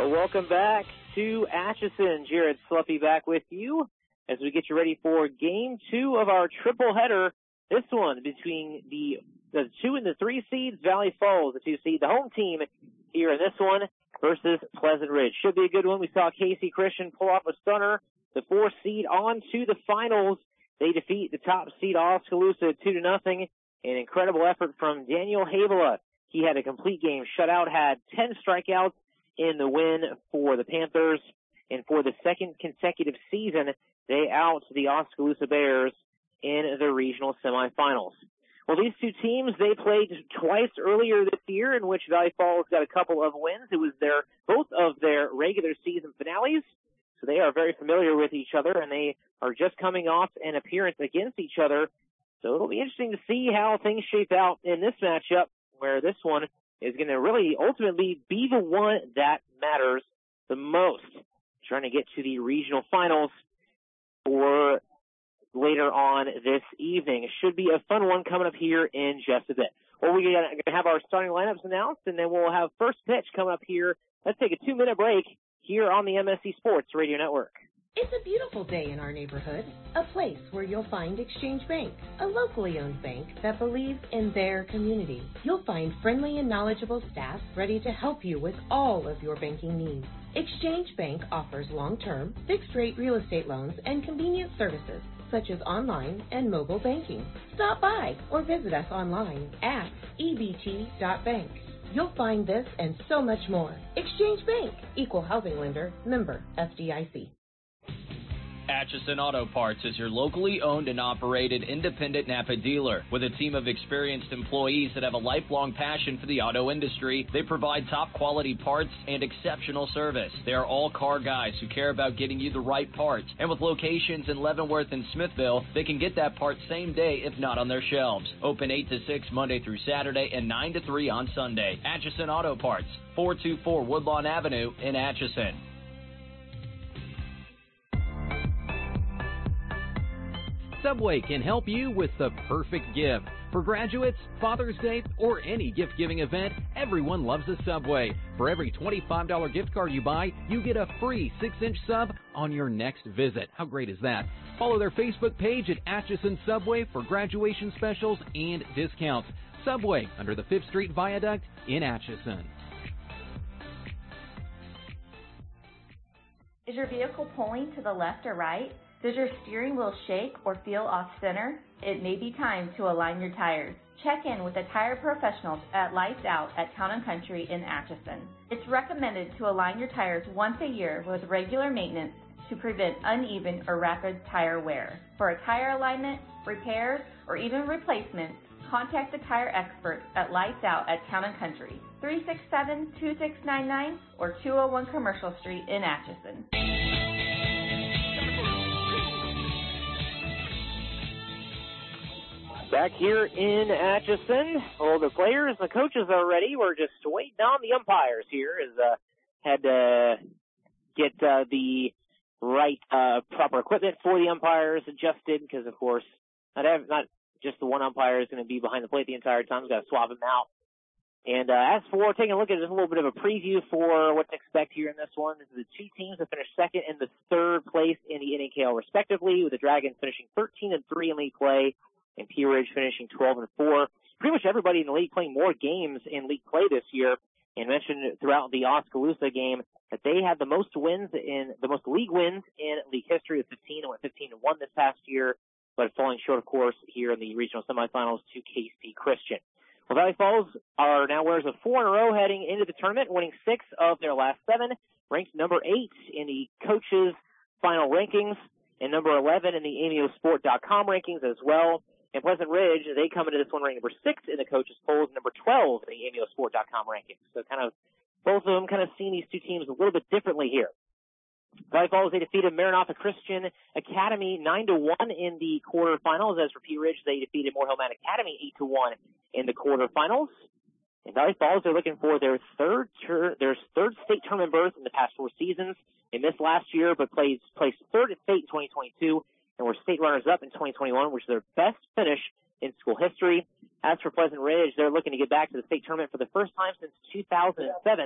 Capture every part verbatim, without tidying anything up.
Well, welcome back to Atchison. Jared Sluppy back with you as we get you ready for game two of our triple header. This one between the the two and the three seeds, Valley Falls, the two seed, the home team here in this one versus Pleasant Ridge. Should be a good one. We saw Casey Christian pull off a stunner, the four seed on to the finals. They defeat the top seed Oskaloosa two to nothing. An incredible effort from Daniel Havela. He had a complete game shutout, had ten strikeouts in the win for the Panthers. And for the second consecutive season, they out the Oskaloosa Bears in the regional semifinals. Well, these two teams, they played twice earlier this year in which Valley Falls got a couple of wins. It was their both of their regular season finales, so they are very familiar with each other, and they are just coming off an appearance against each other. So it'll be interesting to see how things shape out in this matchup, where this one is going to really ultimately be the one that matters the most. Trying to get to the regional finals for later on this evening. It should be a fun one coming up here in just a bit. Well, we're going to have our starting lineups announced, and then we'll have first pitch coming up here. Let's take a two-minute break here on the M S C Sports Radio Network. It's a beautiful day in our neighborhood, a place where you'll find Exchange Bank, a locally owned bank that believes in their community. You'll find friendly and knowledgeable staff ready to help you with all of your banking needs. Exchange Bank offers long-term, fixed-rate real estate loans and convenient services such as online and mobile banking. Stop by or visit us online at e b t dot bank. You'll find this and so much more. Exchange Bank, Equal Housing Lender, member F D I C. Atchison Auto Parts is your locally owned and operated independent Napa dealer. With a team of experienced employees that have a lifelong passion for the auto industry, they provide top quality parts and exceptional service. They are all car guys who care about getting you the right parts. And with locations in Leavenworth and Smithville, they can get that part same day if not on their shelves. Open eight to six Monday through Saturday and nine to three on Sunday. Atchison Auto Parts, four two four Woodlawn Avenue in Atchison. Subway can help you with the perfect gift. For graduates, Father's Day, or any gift-giving event, everyone loves a Subway. For every twenty-five dollars gift card you buy, you get a free six inch sub on your next visit. How great is that? Follow their Facebook page at Atchison Subway for graduation specials and discounts. Subway, under the fifth Street Viaduct in Atchison. Is your vehicle pulling to the left or right? Does your steering wheel shake or feel off center? It may be time to align your tires. Check in with the tire professionals at Lights Out at Town and Country in Atchison. It's recommended to align your tires once a year with regular maintenance to prevent uneven or rapid tire wear. For a tire alignment, repairs, or even replacements, contact the tire experts at Lights Out at Town and Country, three six seven, two six nine nine or two oh one Commercial Street in Atchison. Back here in Atchison, all the players, the coaches are ready. We're just waiting on the umpires here. As uh, had to get uh, the right uh, proper equipment for the umpires adjusted, because of course not have, not just the one umpire is going to be behind the plate the entire time. We've got to swap him out. And uh, as for taking a look at just a little bit of a preview for what to expect here in this one, this is the two teams that finished second and the third place in the N A K L respectively, with the Dragons finishing thirteen and three in league play, and Pea Ridge finishing twelve and four. Pretty much everybody in the league playing more games in league play this year, and mentioned throughout the Oskaloosa game that they had the most wins in the most league wins in league history with fifteen, and went fifteen and one this past year, but falling short, of course, here in the regional semifinals to Casey Christian. Well, Valley Falls are now winners of four in a row heading into the tournament, winning six of their last seven, ranked number eight in the coaches' final rankings, and number eleven in the A M O Sport dot com rankings as well. And Pleasant Ridge, they come into this one ranked number six in the coaches' polls, number twelve in the A M O Sport dot com rankings. So kind of, both of them kind of seeing these two teams a little bit differently here. Valley Falls, they defeated Maranatha Christian Academy nine to one in the quarterfinals. As for Pea Ridge, they defeated Morehill-Mount Academy eight to one in the quarterfinals. And Valley Falls, they're looking for their third ter- their third state tournament berth in the past four seasons. They missed last year, but placed, placed third at state in twenty twenty-two, and were state runners-up in twenty twenty-one, which is their best finish in school history. As for Pleasant Ridge, they're looking to get back to the state tournament for the first time since two thousand seven,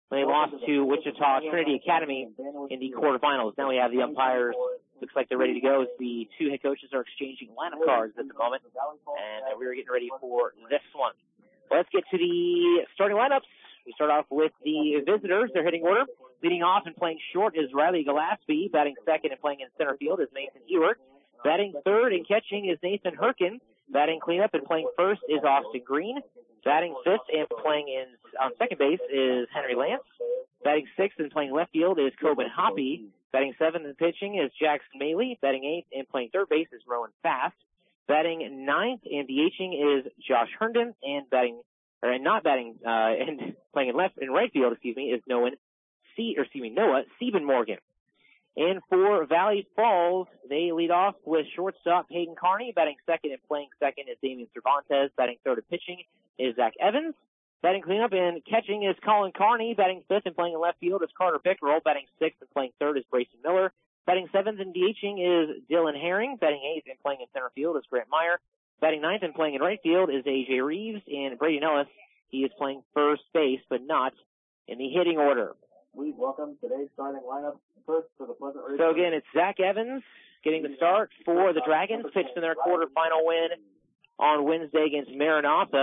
They lost to Wichita Trinity Academy in the quarterfinals. Now we have the umpires. Looks like they're ready to go. The two head coaches are exchanging lineup cards at the moment, and we're getting ready for this one. Let's get to the starting lineups. We start off with the visitors. Their hitting order. Leading off and playing short is Riley Gillespie. Batting second and playing in center field is Mason Ewert. Batting third and catching is Nathan Herkin. Batting cleanup and playing first is Austin Green. Batting fifth and playing in on second base is Henry Lance. Batting sixth and playing left field is Coben Hoppy. Batting seventh and pitching is Jackson Maley. Batting eighth and playing third base is Rowan Fast. Batting ninth and DHing is Josh Herndon. And batting, or not batting, uh, and playing in left and right field, excuse me, is Noah C, or excuse me, Noah Sieben Morgan. And for Valley Falls, they lead off with shortstop Hayden Carney. Batting second and playing second is Damian Cervantes. Batting third and pitching is Zach Evans. Batting cleanup and catching is Colin Carney. Batting fifth and playing in left field is Carter Pickerel. Batting sixth and playing third is Brayson Miller. Batting seventh and DHing is Dylan Herring. Batting eighth and playing in center field is Grant Meyer. Batting ninth and playing in right field is A J Reeves. And Brady Ellis, he is playing first base, but not in the hitting order. Please welcome today's starting lineup. First for the Pleasant Ridge. So again, it's Zach Evans getting the start for the Dragons. Pitched in their quarterfinal win on Wednesday against Maranatha.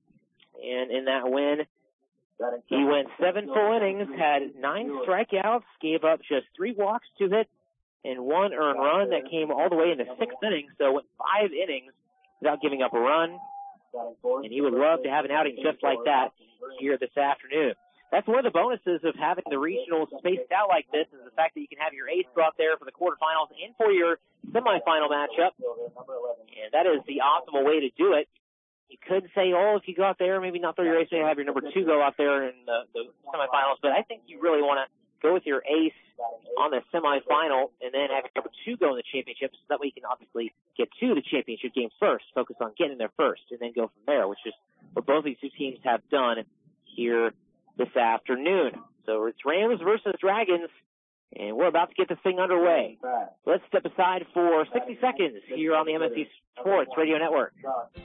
And in that win, he went seven full innings, had nine strikeouts, gave up just three walks, two hits, and one earned run that came all the way in the sixth inning. So went five innings without giving up a run. And he would love to have an outing just like that here this afternoon. That's one of the bonuses of having the regionals spaced out like this, is the fact that you can have your ace go out there for the quarterfinals and for your semifinal matchup. And that is the optimal way to do it. You could say, oh, if you go out there, maybe not throw your ace, maybe have your number two go out there in the, the semifinals. But I think you really want to go with your ace on the semifinal and then have your number two go in the championship, so that way you can obviously get to the championship game first, focus on getting there first, and then go from there, which is what both these two teams have done here this afternoon. So it's Rams versus Dragons, and we're about to get this thing underway. Let's step aside for sixty seconds here on the M S C Sports Radio Network.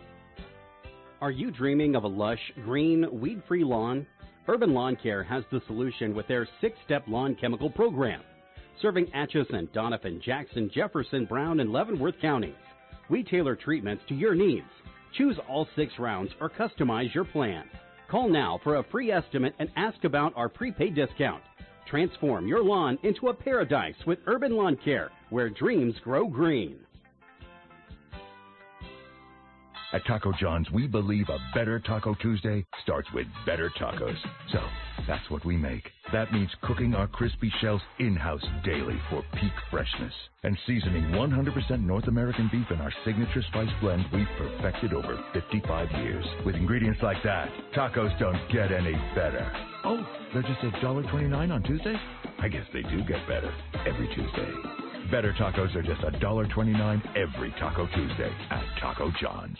Are you dreaming of a lush, green, weed-free lawn? Urban Lawn Care has the solution with their six-step lawn chemical program. Serving Atchison, Doniphan, Jackson, Jefferson, Brown, and Leavenworth counties. We tailor treatments to your needs. Choose all six rounds or customize your plan. Call now for a free estimate and ask about our prepaid discount. Transform your lawn into a paradise with Urban Lawn Care, where dreams grow green. At Taco John's, we believe a better Taco Tuesday starts with better tacos. So, that's what we make. That means cooking our crispy shells in-house daily for peak freshness and seasoning one hundred percent North American beef in our signature spice blend we've perfected over fifty-five years. With ingredients like that, tacos don't get any better. Oh, they're just one dollar twenty-nine on Tuesday? I guess they do get better every Tuesday. Better tacos are just one dollar twenty-nine every Taco Tuesday at Taco John's.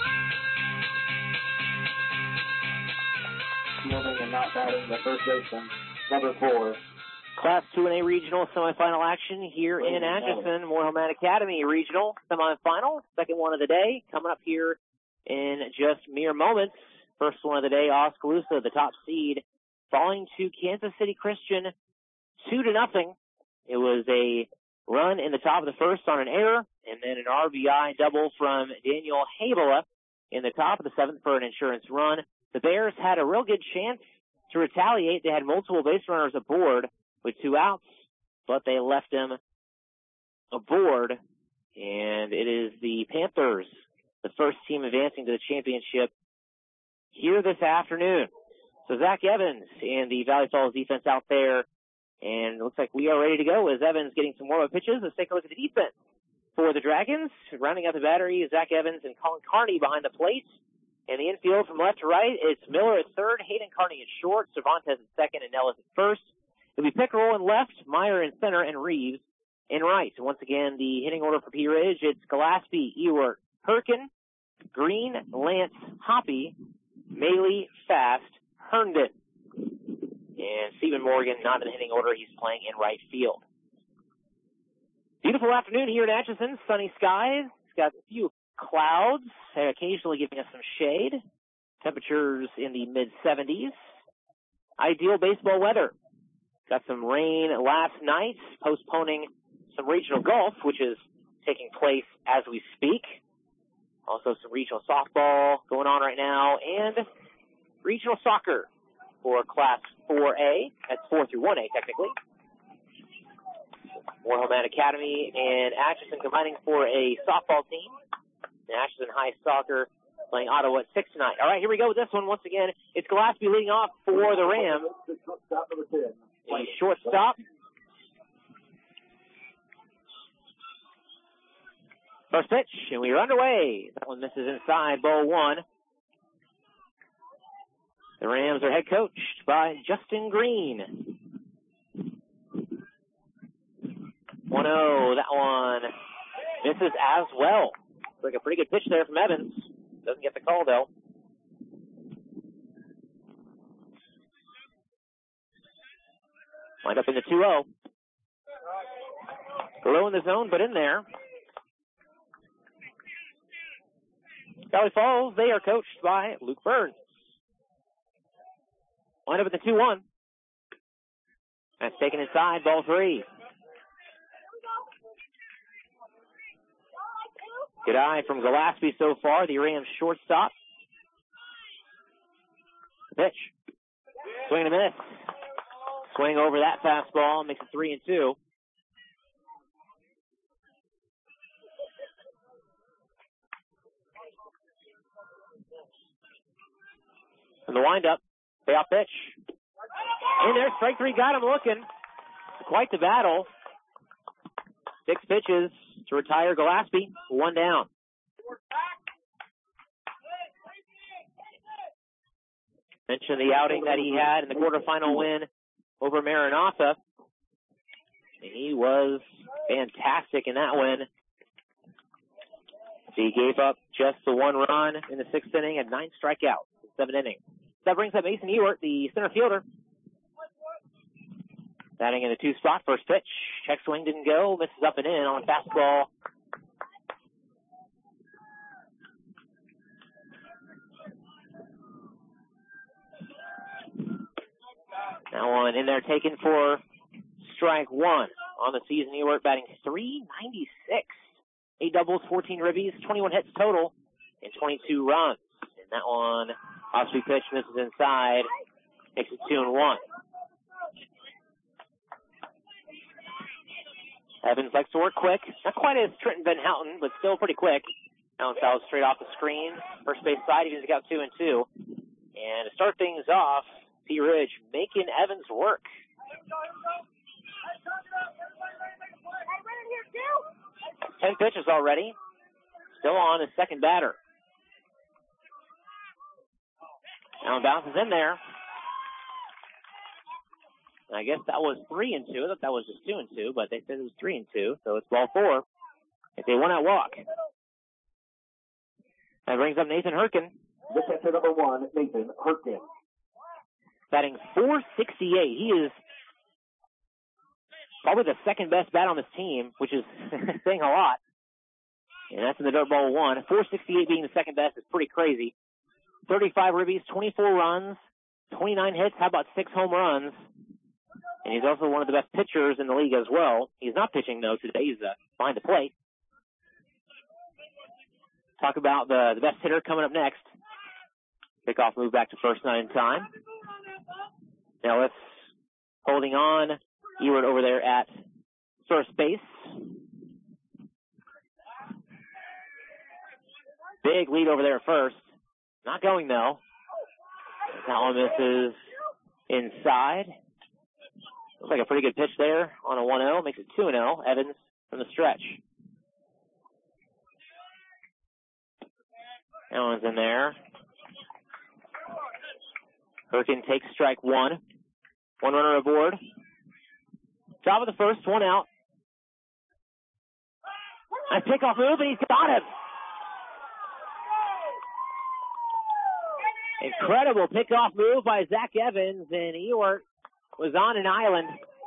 Fielding and not batting the first baseman, number four. Class two and A regional semifinal action here in Atchison. Moorhead Academy regional semifinal, second one of the day, coming up here in just mere moments. First one of the day, Oskaloosa, the top seed, falling to Kansas City Christian two to nothing. It was a run in the top of the first on an error, and then an R B I double from Daniel Habela in the top of the seventh for an insurance run. The Bears had a real good chance to retaliate. They had multiple base runners aboard with two outs, but they left them aboard, and it is the Panthers, the first team advancing to the championship here this afternoon. So Zach Evans and the Valley Falls defense out there, and it looks like we are ready to go as Evans getting some warm-up pitches. Let's take a look at the defense for the Dragons. Rounding out the battery is Zach Evans and Colin Carney behind the plate. In the infield from left to right, it's Miller at third, Hayden Carney at short, Cervantes at second, and Nellis at first. It'll be Pickerel in left, Meyer in center, and Reeves in right. Once again, the hitting order for P. Ridge, it's Gillespie, Ewert, Herkin, Green, Lance, Hoppy, Maley, Fast, Herndon. And Stephen Morgan not in the hitting order. He's playing in right field. Beautiful afternoon here in Atchison. Sunny skies. It's got a few clouds, occasionally giving us some shade. Temperatures in the mid seventies. ideal baseball weather. Got some rain last night, postponing some regional golf, which is taking place as we speak. Also some regional softball going on right now, and regional soccer for Class four A. That's four through one A, technically. Moore-Hillman Academy and Atchison combining for a softball team. And Atchison High Soccer playing Ottawa at six tonight. All right, here we go with this one once again. It's Gillespie leading off for the Rams. A shortstop. First pitch, and we are underway. That one misses inside, ball one. The Rams are head coached by Justin Green. one oh, that one misses as well. Looks like a pretty good pitch there from Evans. Doesn't get the call, though. Lined up in the two oh. Low in the zone, but in there. Valley Falls, they are coached by Luke Burns. Lined up at the two one. That's taken inside, ball three. Good eye from Gillespie so far, the Rams shortstop. Pitch. Swing and a miss. Swing over that fastball, makes it three and two. And the windup, payoff pitch. In there, strike three, got him looking. Quite the battle. Six pitches to retire Gillespie, one down. Mentioned the outing that he had in the quarterfinal win over Maranatha. And he was fantastic in that win. He gave up just the one run in the sixth inning and nine strikeouts in seven innings. That brings up Mason Ewart, the center fielder. Batting in the two spot, first pitch. Check swing didn't go, misses up and in on a fastball. Now one in there taken for strike one. On the season, Ewart batting three ninety-six. Eight doubles, fourteen ribbies, twenty-one hits total, and twenty-two runs. And that one, off-speed pitch, misses inside, makes it two and one. Evans likes to work quick. Not quite as Trenton Van Houten, but still pretty quick. Now fouls straight off the screen. First base side, he's got two and two. And to start things off, P. Ridge making Evans work. Ten pitches already. Still on his second batter. Now bounces in there. I guess that was three and two. I thought that was just two and two, but they said it was three and two, so it's ball four. It's a one-out walk. That brings up Nathan Herkin. The catcher number one, Nathan Herkin. Batting four sixty-eight. He is probably the second best bat on this team, which is saying a lot. And that's in the dirt ball one. four sixty-eight being the second best is pretty crazy. thirty-five ribbies, twenty-four runs, twenty-nine hits. How about six home runs? And he's also one of the best pitchers in the league as well. He's not pitching, though, today. He's uh, behind the plate. Talk about the, the best hitter coming up next. Kickoff move back to first, not in time. Now let's holding on. Ewart over there at first base. Big lead over there at first. Not going, though. That one misses inside. Looks like a pretty good pitch there on a one oh. Makes it two and oh. Evans from the stretch. That one's in there. Herkin takes strike one. One runner aboard. Top of the first, one out. Nice pickoff move, and he's got him. Incredible pickoff move by Zach Evans, and Ewart was on an island.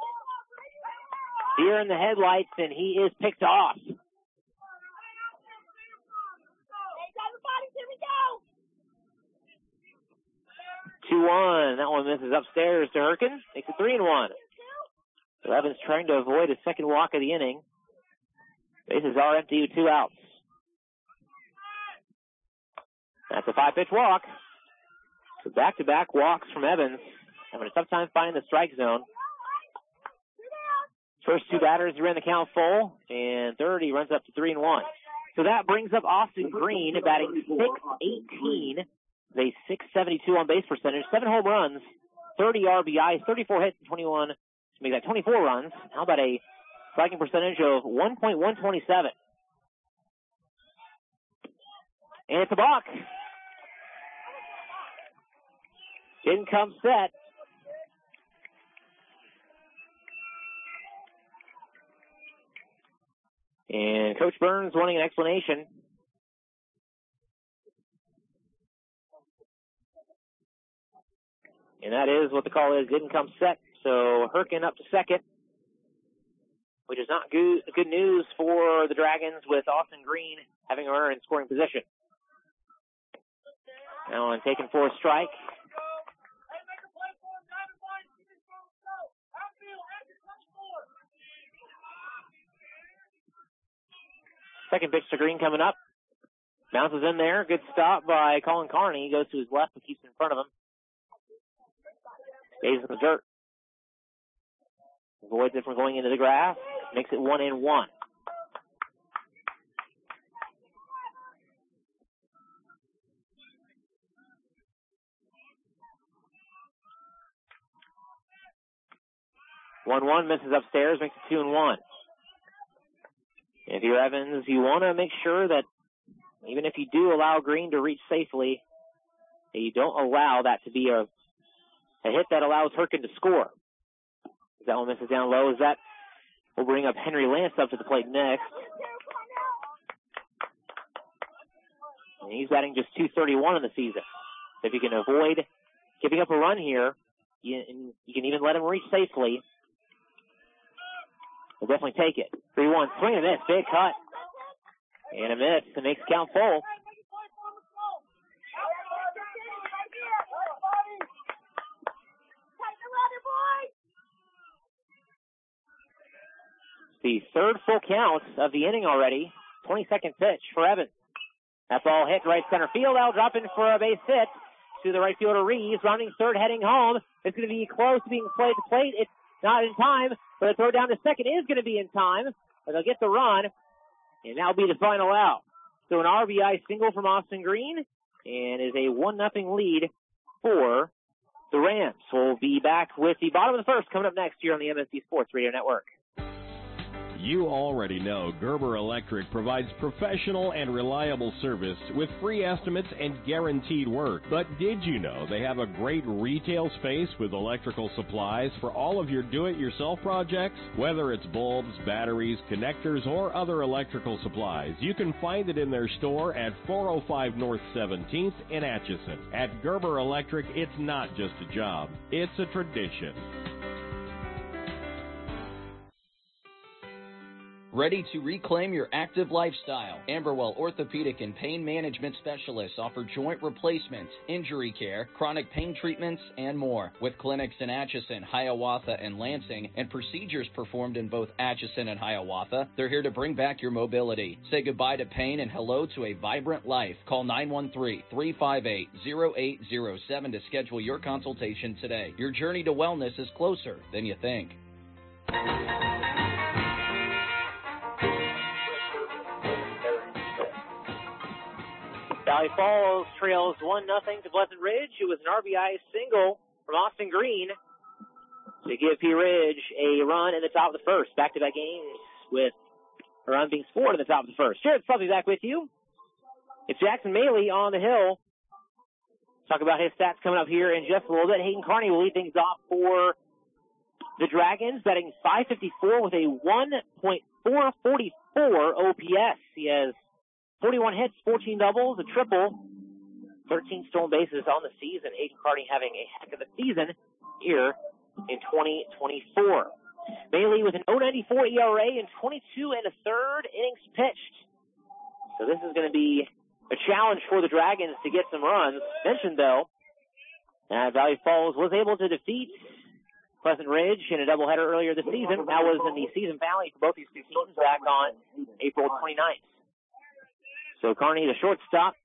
Deer in the headlights, and he is picked off. two one. That one misses upstairs to Herkin. Makes it three and one. So Evans trying to avoid a second walk of the inning. Bases are empty with two outs. That's a five-pitch walk. So back-to-back walks from Evans. Having a tough time finding the strike zone. First two batters are in the count full, and third he runs up to three and one. So that brings up Austin Green batting six eighteen. A six seventy-two on base percentage, seven home runs, thirty R B Is, thirty-four hits, and twenty-one to make that twenty-four runs. How about a striking percentage of one point one two seven? And it's a balk. In comes set. And Coach Burns wanting an explanation. And that is what the call is. Didn't come set. So Herkin up to second, which is not good, good news for the Dragons with Austin Green having a runner in scoring position. Now on taking for a strike. Second pitch to Green coming up. Bounces in there. Good stop by Colin Carney. He goes to his left and keeps it in front of him. Stays in the dirt. Avoids it from going into the grass. Makes it one and one. One one misses upstairs. Makes it two and one. If you're Evans, you want to make sure that even if you do allow Green to reach safely, that you don't allow that to be a, a hit that allows Herkin to score. That one misses down low. Is that will bring up Henry Lance up to the plate next. And he's batting just two thirty-one in the season. So if you can avoid giving up a run here, you, you can even let him reach safely. We'll definitely take it. three one, swing and a miss, big cut. And a miss, it makes count full. The third full count of the inning already. twenty-second pitch for Evans. That ball hit right center field. I'll drop in for a base hit to the right fielder Reeves. Rounding third, heading home. It's going to be close to being played to plate. It's not in time, but a throw down to second is going to be in time. But they'll get the run, and that'll be the final out. So an R B I single from Austin Green, and is a one nothing lead for the Rams. We'll be back with the bottom of the first coming up next year on the M S D Sports Radio Network. You already know Gerber Electric provides professional and reliable service with free estimates and guaranteed work. But did you know they have a great retail space with electrical supplies for all of your do-it-yourself projects? Whether it's bulbs, batteries, connectors, or other electrical supplies, you can find it in their store at four oh five North seventeenth in Atchison. At Gerber Electric, it's not just a job, it's a tradition. Ready to reclaim your active lifestyle? Amberwell Orthopedic and Pain Management Specialists offer joint replacements, injury care, chronic pain treatments, and more. With clinics in Atchison, Hiawatha, and Lansing, and procedures performed in both Atchison and Hiawatha, they're here to bring back your mobility. Say goodbye to pain and hello to a vibrant life. Call nine one three, three five eight, zero eight zero seven to schedule your consultation today. Your journey to wellness is closer than you think. Valley Falls trails one nothing to Pleasant Ridge. It was an R B I single from Austin Green to give P. Ridge a run in the top of the first. Back-to-back games with a run being scored in the top of the first. Jared Sluffy back with you. It's Jackson Maley on the hill. Talk about his stats coming up here in just a little bit. Hayden Carney will lead things off for the Dragons, batting five fifty-four with a one point four four four O P S. He has forty-one hits, fourteen doubles, a triple, thirteen stolen bases on the season. Hayden Carney having a heck of a season here in twenty twenty-four. Bailey with an oh ninety-four E R A and twenty-two and a third innings pitched. So this is going to be a challenge for the Dragons to get some runs. Mentioned, though, Uh, Valley Falls was able to defeat Pleasant Ridge in a doubleheader earlier this season. That was in the season finale for both these two teams back on April twenty-ninth. So Kearney, the shortstop,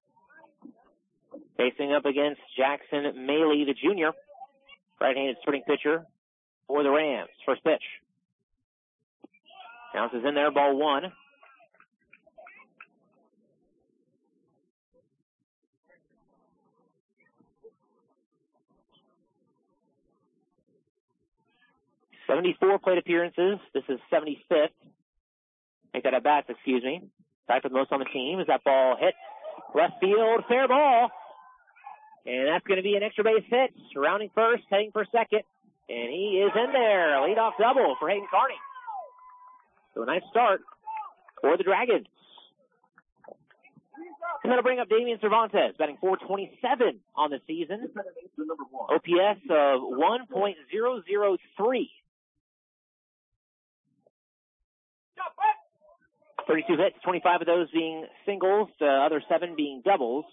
facing up against Jackson Maley, the junior, right-handed starting pitcher for the Rams. First pitch. Bounces in there, ball one. seventy-four plate appearances. This is seventy-fifth. Make that at bats, excuse me. Tied for the most on the team. As that ball hits left field, fair ball. And that's going to be an extra base hit. Rounding first, heading for second. And he is in there. Leadoff double for Hayden Kearney. So a nice start for the Dragons. And that'll bring up Damian Cervantes, batting four twenty-seven on the season. O P S of one point oh oh three. thirty-two hits, twenty-five of those being singles, the other seven being doubles.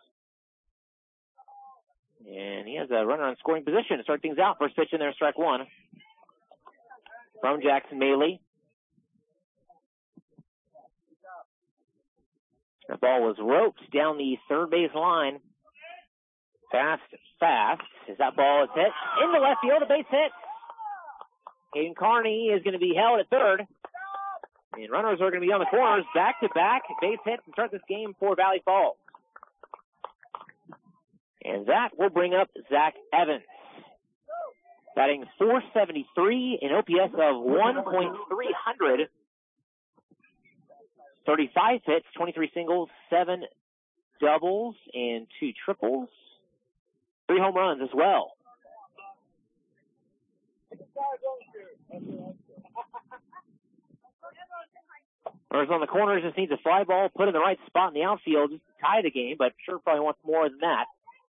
And he has a runner on scoring position to start things out. First pitch in there, strike one. From Jackson Maley. The ball was roped down the third base line. Fast, fast. As that ball is hit into left field, a base hit. Hayden Kearney is going to be held at third. And runners are going to be on the corners. Back-to-back base hits to start this game for Valley Falls. And that will bring up Zach Evans. Batting four seventy-three, an O P S of one point three hundred. thirty-five hits, twenty-three singles, seven doubles, and two triples. Three home runs as well. Runners on the corners, just needs a fly ball put in the right spot in the outfield just to tie the game, but sure probably wants more than that.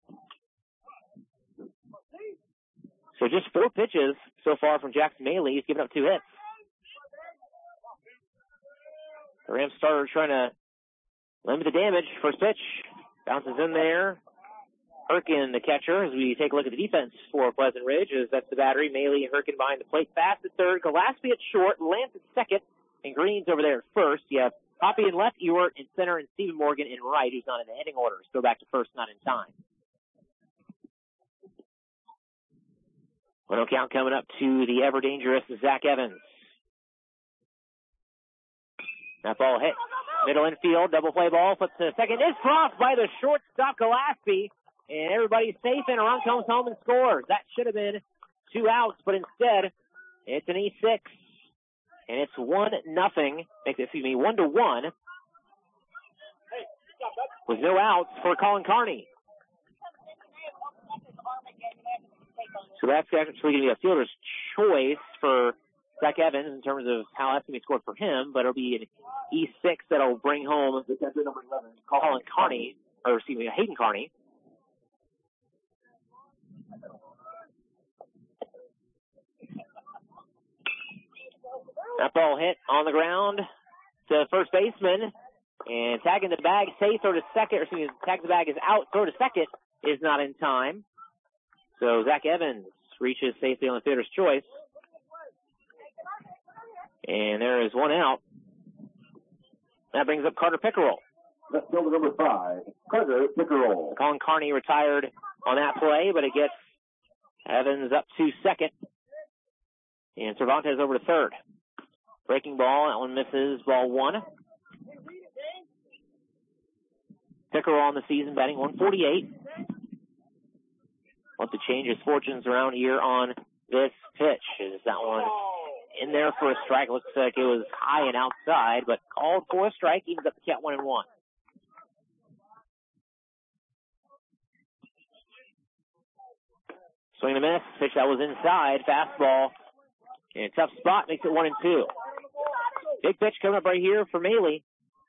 So just four pitches so far from Jackson Maley. He's given up two hits. The Rams starter trying to limit the damage. First pitch. Bounces in there. Herkin, the catcher, as we take a look at the defense for Pleasant Ridge, as that's the battery. Maley and Herkin behind the plate. Fast at third. Gillespie at short. Lance at second. And Green's over there at first. You have Poppy in left, Ewart in center, and Stephen Morgan in right, who's not in the hitting order. Go back to first, not in time. one oh count coming up to the ever-dangerous Zach Evans. That ball hit middle infield, double play ball, flips to second. Is crossed by the shortstop Gillespie, and everybody's safe, and a run comes home and scores. That should have been two outs, but instead, it's an E six, and it's one nothing. Excuse me, one to one, with no outs for Colin Kearney. So that's actually going to be a fielder's choice for Zach Evans in terms of how that's going to be scored for him, but it'll be an E six that'll bring home Colin Kearney, or excuse me, Hayden Kearney. That ball hit on the ground to first baseman, and tagging the bag, safe, throw to second, or excuse me, tag the bag is out, throw to second is not in time. So Zach Evans reaches safely on the fielder's choice. And there is one out. That brings up Carter Pickerel. Let's go to number five, Carter Pickerel. Colin Kearney retired on that play, but it gets Evans up to second. And Cervantes over to third. Breaking ball, that one misses, ball one. Pickerel on the season, batting one forty-eight. Want to change his fortunes around here on this pitch. Is that one in there for a strike? Looks like it was high and outside, but called for a strike. Evens up the count one and one. Swing and a miss. Pitch that was inside. Fastball. And a tough spot makes it one and two. Big pitch coming up right here for Maley.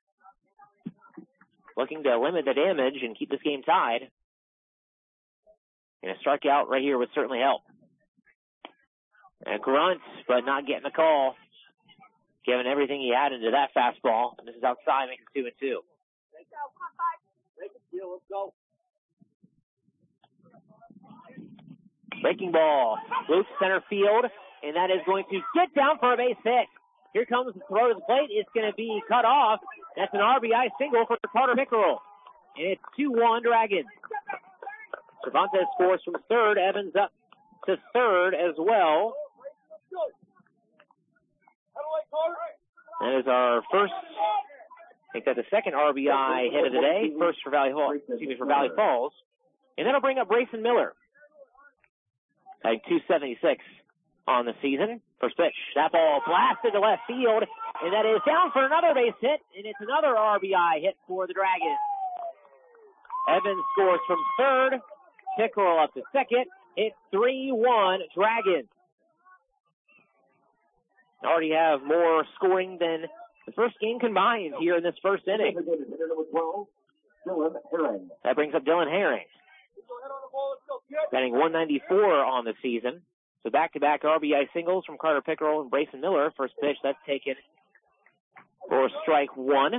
Looking to limit the damage and keep this game tied. And a strikeout right here would certainly help. A grunt, but not getting the call. Giving everything he had into that fastball. This is outside, makes it two and two. Let's go. Breaking ball, loose center field, and that is going to get down for a base hit. Here comes the throw to the plate. It's going to be cut off. That's an R B I single for Carter Pickerel. And it's two one Dragons. Cervantes scores from third. Evans up to third as well. That is our first, I think that's the second R B I hit of the day. First for Valley Falls, excuse me, for Valley Falls. And that'll bring up Brayson Miller. At two seventy-six on the season. First pitch. That ball blasted to left field. And that is down for another base hit. And it's another R B I hit for the Dragons. Evans scores from third. Pickerel up to second. It's three one Dragons. Already have more scoring than the first game combined here in this first inning. That brings up Dylan Herring. Batting one ninety-four on the season. So back-to-back R B I singles from Carter Pickerel and Brayson Miller. First pitch, that's taken for strike one.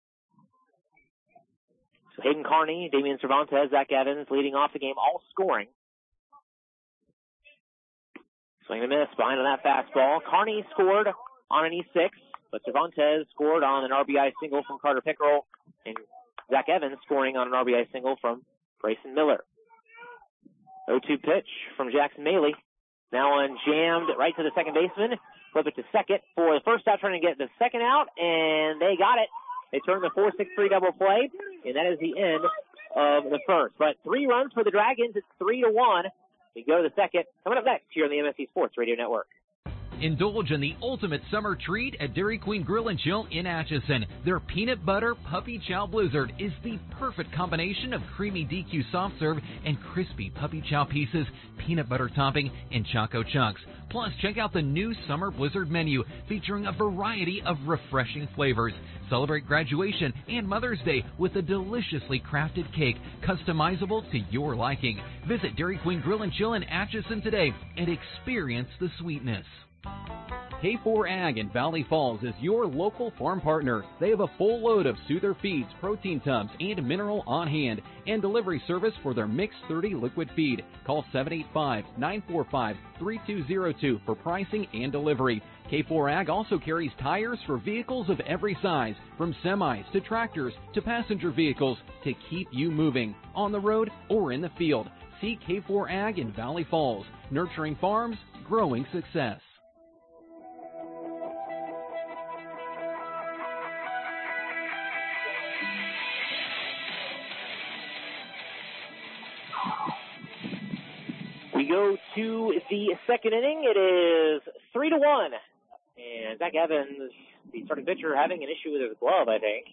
So Hayden Carney, Damian Cervantes, Zach Evans leading off the game, all scoring. Swing and a miss behind on that fastball. Carney scored on an E six, but Cervantes scored on an R B I single from Carter Pickerel, and Zach Evans scoring on an R B I single from Brayson Miller. oh two pitch from Jackson Maley. Now on jammed right to the second baseman. Flip it to second for the first out, trying to get the second out, and they got it. They turned the four six three double play, and that is the end of the first. But three runs for the Dragons. It's three to one. We go to the second. Coming up next here on the M S C Sports Radio Network. Indulge in the ultimate summer treat at Dairy Queen Grill and Chill in Atchison. Their peanut butter puppy chow blizzard is the perfect combination of creamy D Q soft serve and crispy puppy chow pieces, peanut butter topping, and choco chunks. Plus, check out the new summer blizzard menu featuring a variety of refreshing flavors. Celebrate graduation and Mother's Day with a deliciously crafted cake customizable to your liking. Visit Dairy Queen Grill and Chill in Atchison today and experience the sweetness. K four Ag in Valley Falls is your local farm partner. They have a full load of Soother feeds, protein tubs, and mineral on hand, and delivery service for their Mix thirty liquid feed. Call seven eight five, nine four five, three two zero two for pricing and delivery. K four Ag also carries tires for vehicles of every size, from semis to tractors to passenger vehicles, to keep you moving on the road or in the field. See K four Ag in Valley Falls, nurturing farms, growing success. We go to the second inning. It is three to one. And Zach Evans, the starting pitcher, having an issue with his glove, I think.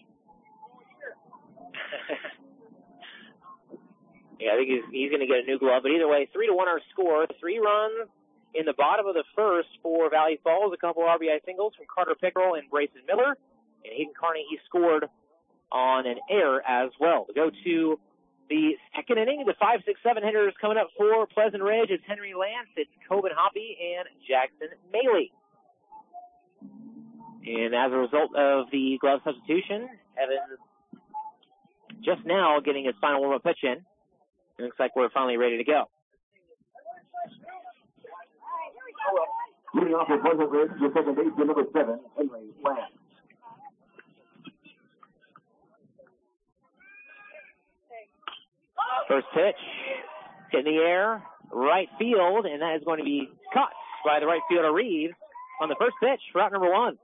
yeah, I think he's, he's going to get a new glove. But either way, three to one our score. Three runs in the bottom of the first for Valley Falls. A couple R B I singles from Carter Pickerel and Brayson Miller. And Hayden Carney, he scored on an error as well. We go to the second inning. The five, six, seven hitters coming up for Pleasant Ridge. It's Henry Lance, it's Coben Hoppy, and Jackson Maley. And as a result of the glove substitution, Evans just now getting his final warm-up pitch in. It looks like we're finally ready to go. Leading off for Pleasant Ridge, your second baseman, number seven, Henry Lance. First pitch, hit in the air, right field, and that is going to be caught by the right fielder Reeves on the first pitch for out number one.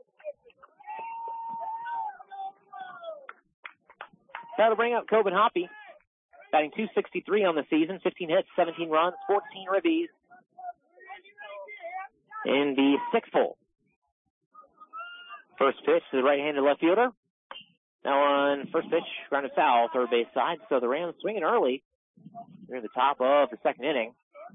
That'll bring up Coben Hoppy, batting two sixty-three on the season, fifteen hits, seventeen runs, fourteen ribbies in the sixth hole. First pitch to the right-handed left fielder. Now on first pitch, grounded foul, third base side. So the Rams swinging early. They're at the top of the second inning.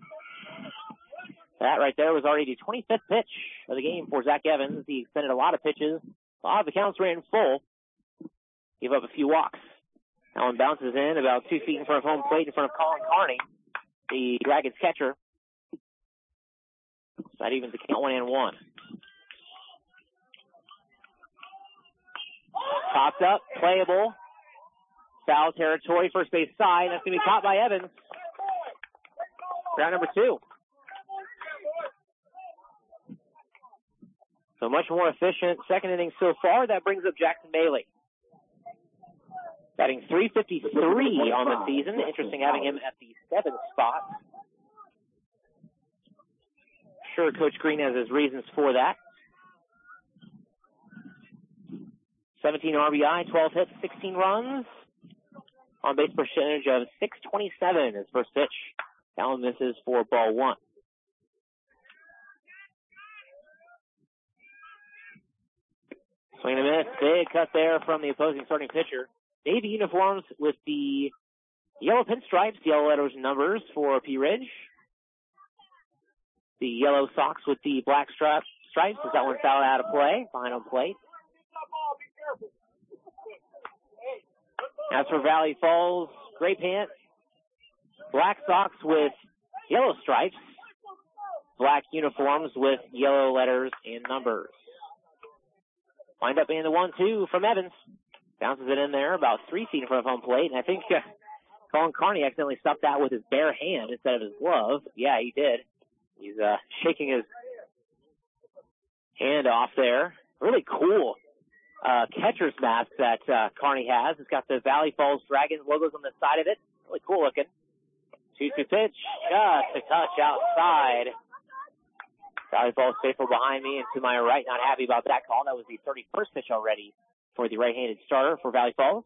That right there was already the twenty-fifth pitch of the game for Zach Evans. He extended a lot of pitches. A lot of the counts ran full. Gave up a few walks. Now one bounces in about two feet in front of home plate in front of Colin Carney, the Dragons catcher. So that evens the count one and one. Popped up, playable. Foul territory, first base side. That's going to be caught by Evans. Round number two. So much more efficient second inning so far. That brings up Jackson Bailey. Batting three fifty-three on the season. Interesting having him at the seventh spot. Sure, Coach Green has his reasons for that. seventeen R B I, twelve hits, sixteen runs. On base percentage of six twenty-seven. His first pitch. Down misses for ball one. Swing and a miss. Big cut there from the opposing starting pitcher. Navy uniforms with the yellow pinstripes, yellow letters and numbers for P. Ridge. The yellow socks with the black stripes. Stripes as that one's out, out of play. Behind on plate. As for Valley Falls, gray pants, black socks with yellow stripes, black uniforms with yellow letters and numbers. Wind up being the one two from Evans. Bounces it in there about three feet in front of home plate. And I think uh, Colin Carney accidentally stopped that with his bare hand instead of his glove. Yeah, he did. He's uh, shaking his hand off there. Really cool uh, catcher's mask that uh, Carney has. It's got the Valley Falls Dragons logos on the side of it. Really cool looking. two two pitch. Just a touch outside. Valley Falls faithful behind me and to my right. Not happy about that call. That was the thirty-first pitch already for the right-handed starter for Valley Falls.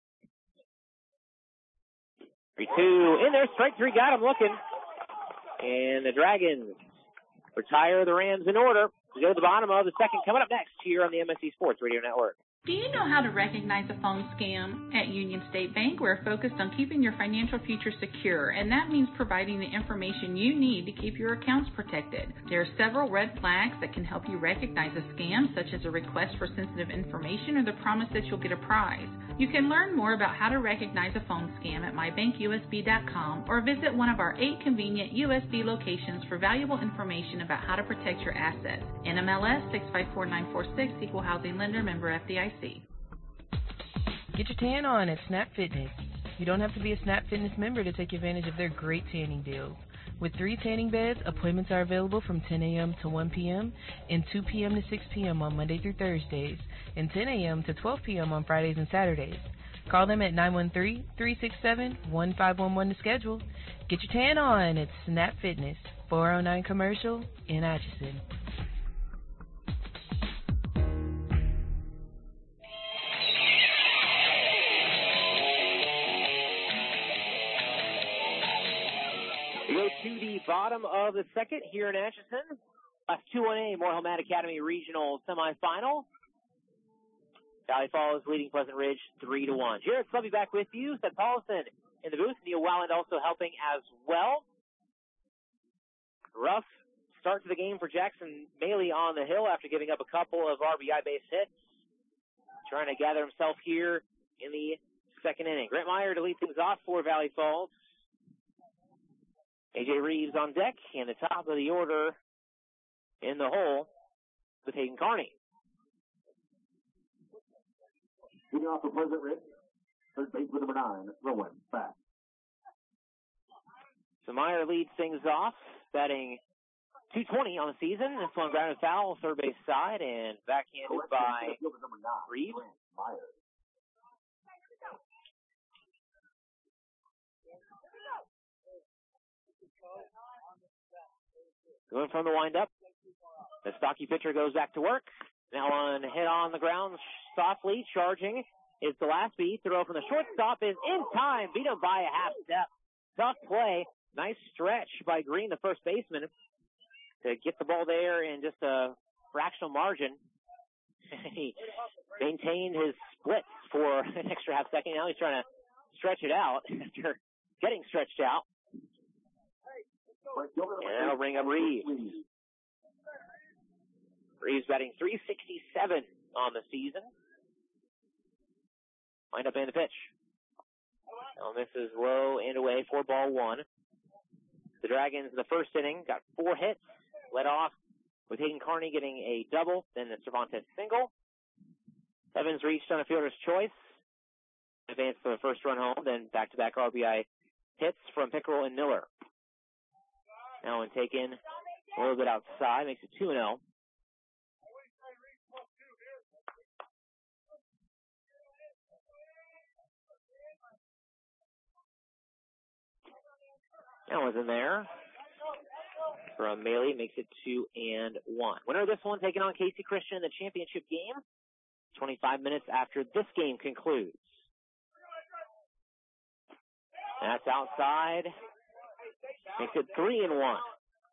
three two in there. Strike three got him looking. And the Dragons retire the Rams in order. We go to the bottom of the second. Coming up next here on the M S C Sports Radio Network. Do you know how to recognize a phone scam? At Union State Bank, we're focused on keeping your financial future secure, and that means providing the information you need to keep your accounts protected. There are several red flags that can help you recognize a scam, such as a request for sensitive information or the promise that you'll get a prize. You can learn more about how to recognize a phone scam at my bank U S B dot com or visit one of our eight convenient U S B locations for valuable information about how to protect your assets. N M L S six five four nine four six, Equal Housing Lender, member F D I C. Get your tan on at Snap Fitness. You don't have to be a Snap Fitness member to take advantage of their great tanning deals. With three tanning beds, appointments are available from ten a.m. to one p.m. and two p.m. to six p.m. on Monday through Thursdays, and ten a.m. to twelve p.m. on Fridays and Saturdays. Call them at nine one three, three six seven, one five one one to schedule. Get your tan on at Snap Fitness, four oh nine Commercial in Atchison. We go to the bottom of the second here in Atchison. Last two one A Morehead Academy Regional Semifinal. Valley Falls leading Pleasant Ridge three to one. Jared Slubby back with you. Seth Paulson in the booth. Neil Walland also helping as well. Rough start to the game for Jackson Bailey on the hill after giving up a couple of R B I base hits. Trying to gather himself here in the second inning. Grant Meyer to lead things off for Valley Falls. A J Reeves on deck, and the top of the order in the hole with Hayden Carney. Leading off for Pleasant Ridge, third base with number nine, Rowan Bass. So Meyer leads things off, batting two twenty on the season. This one grounded foul, third base side, and backhanded by Reeves. Meyer. Going from the windup. The stocky pitcher goes back to work. Now on hit on the ground softly, charging is Gillespie. Throw from the shortstop is in time. Beat him by a half step. Tough play. Nice stretch by Green, the first baseman, to get the ball there in just a fractional margin. He maintained his splits for an extra half second. Now he's trying to stretch it out after getting stretched out. And that'll bring up Reeves. Reeves batting three sixty-seven on the season. Wind up in the pitch. Now this is low and away for ball one. The Dragons in the first inning got four hits. Led off with Hayden Carney getting a double, then the Cervantes single. Evans reached on a fielder's choice. Advanced for the first run home, then back-to-back R B I hits from Pickerel and Miller. Now one taken a little bit outside, makes it two and oh. That was in there. From Maley, makes it two and one. Winner of this one taking on Casey Christian in the championship game. twenty-five minutes after this game concludes. That's outside. Makes it three and one.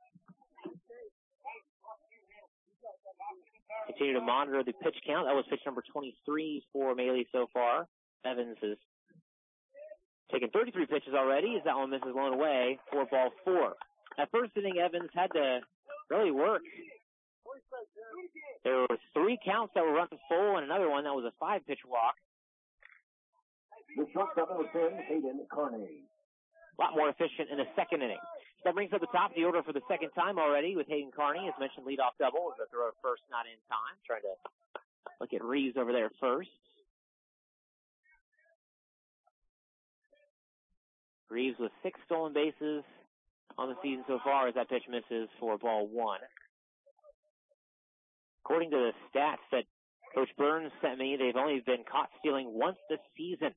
Continue to monitor the pitch count. That was pitch number twenty-three for Maley so far. Evans has taken thirty-three pitches already as that one misses one away for ball four. That first inning, Evans had to really work. There were three counts that were running full and another one that was a five-pitch walk. The shortstop number ten, Hayden Carney. A lot more efficient in the second inning. That brings up the top of the order for the second time already with Hayden Carney. As mentioned, leadoff double. The throw first, not in time. Trying to look at Reeves over there first. Reeves with six stolen bases on the season so far as that pitch misses for ball one. According to the stats that Coach Burns sent me, they've only been caught stealing once this season.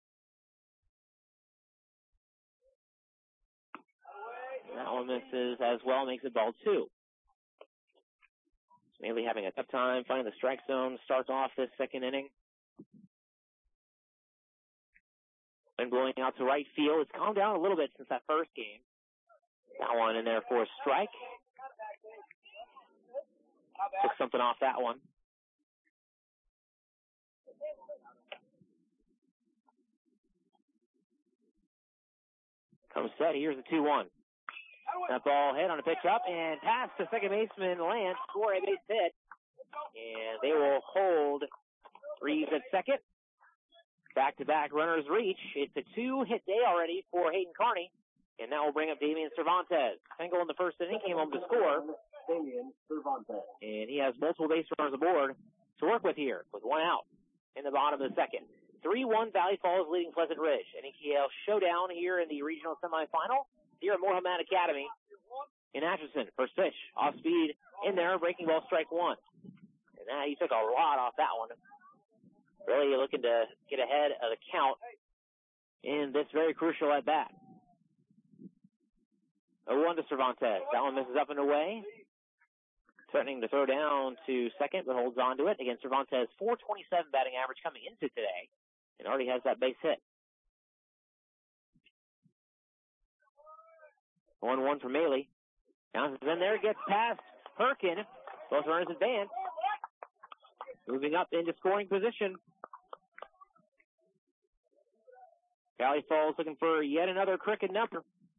That one misses as well, makes it ball two. Maley having a tough time finding the strike zone, starts off this second inning. And blowing out to right field. It's calmed down a little bit since that first game. That one in there for a strike. Took something off that one. Comes set. Here's the two one. That ball hit on a pitch up and pass to second baseman Lance for a base hit. And they will hold Reeves at second. Back-to-back runners reach. It's a two-hit day already for Hayden Carney. And that will bring up Damian Cervantes. Single in the first inning, came home to score. Damian Cervantes. And he has multiple base runners aboard to work with here with one out in the bottom of the second. three one Valley Falls leading Pleasant Ridge. N E K L showdown here in the regional semifinal here at Moorhead Academy in Atchison. First pitch, off speed in there, breaking ball strike one. And that, he took a lot off that one. Really looking to get ahead of the count in this very crucial at bat. oh one to Cervantes. That one misses up and away. Threatening to throw down to second, but holds on to it. Again, Cervantes, four twenty-seven batting average coming into today, and already has that base hit. one one for Maley. Bounces in there, gets past Perkin. Both runners advance. Moving up into scoring position. Valley Falls looking for yet another cricket number.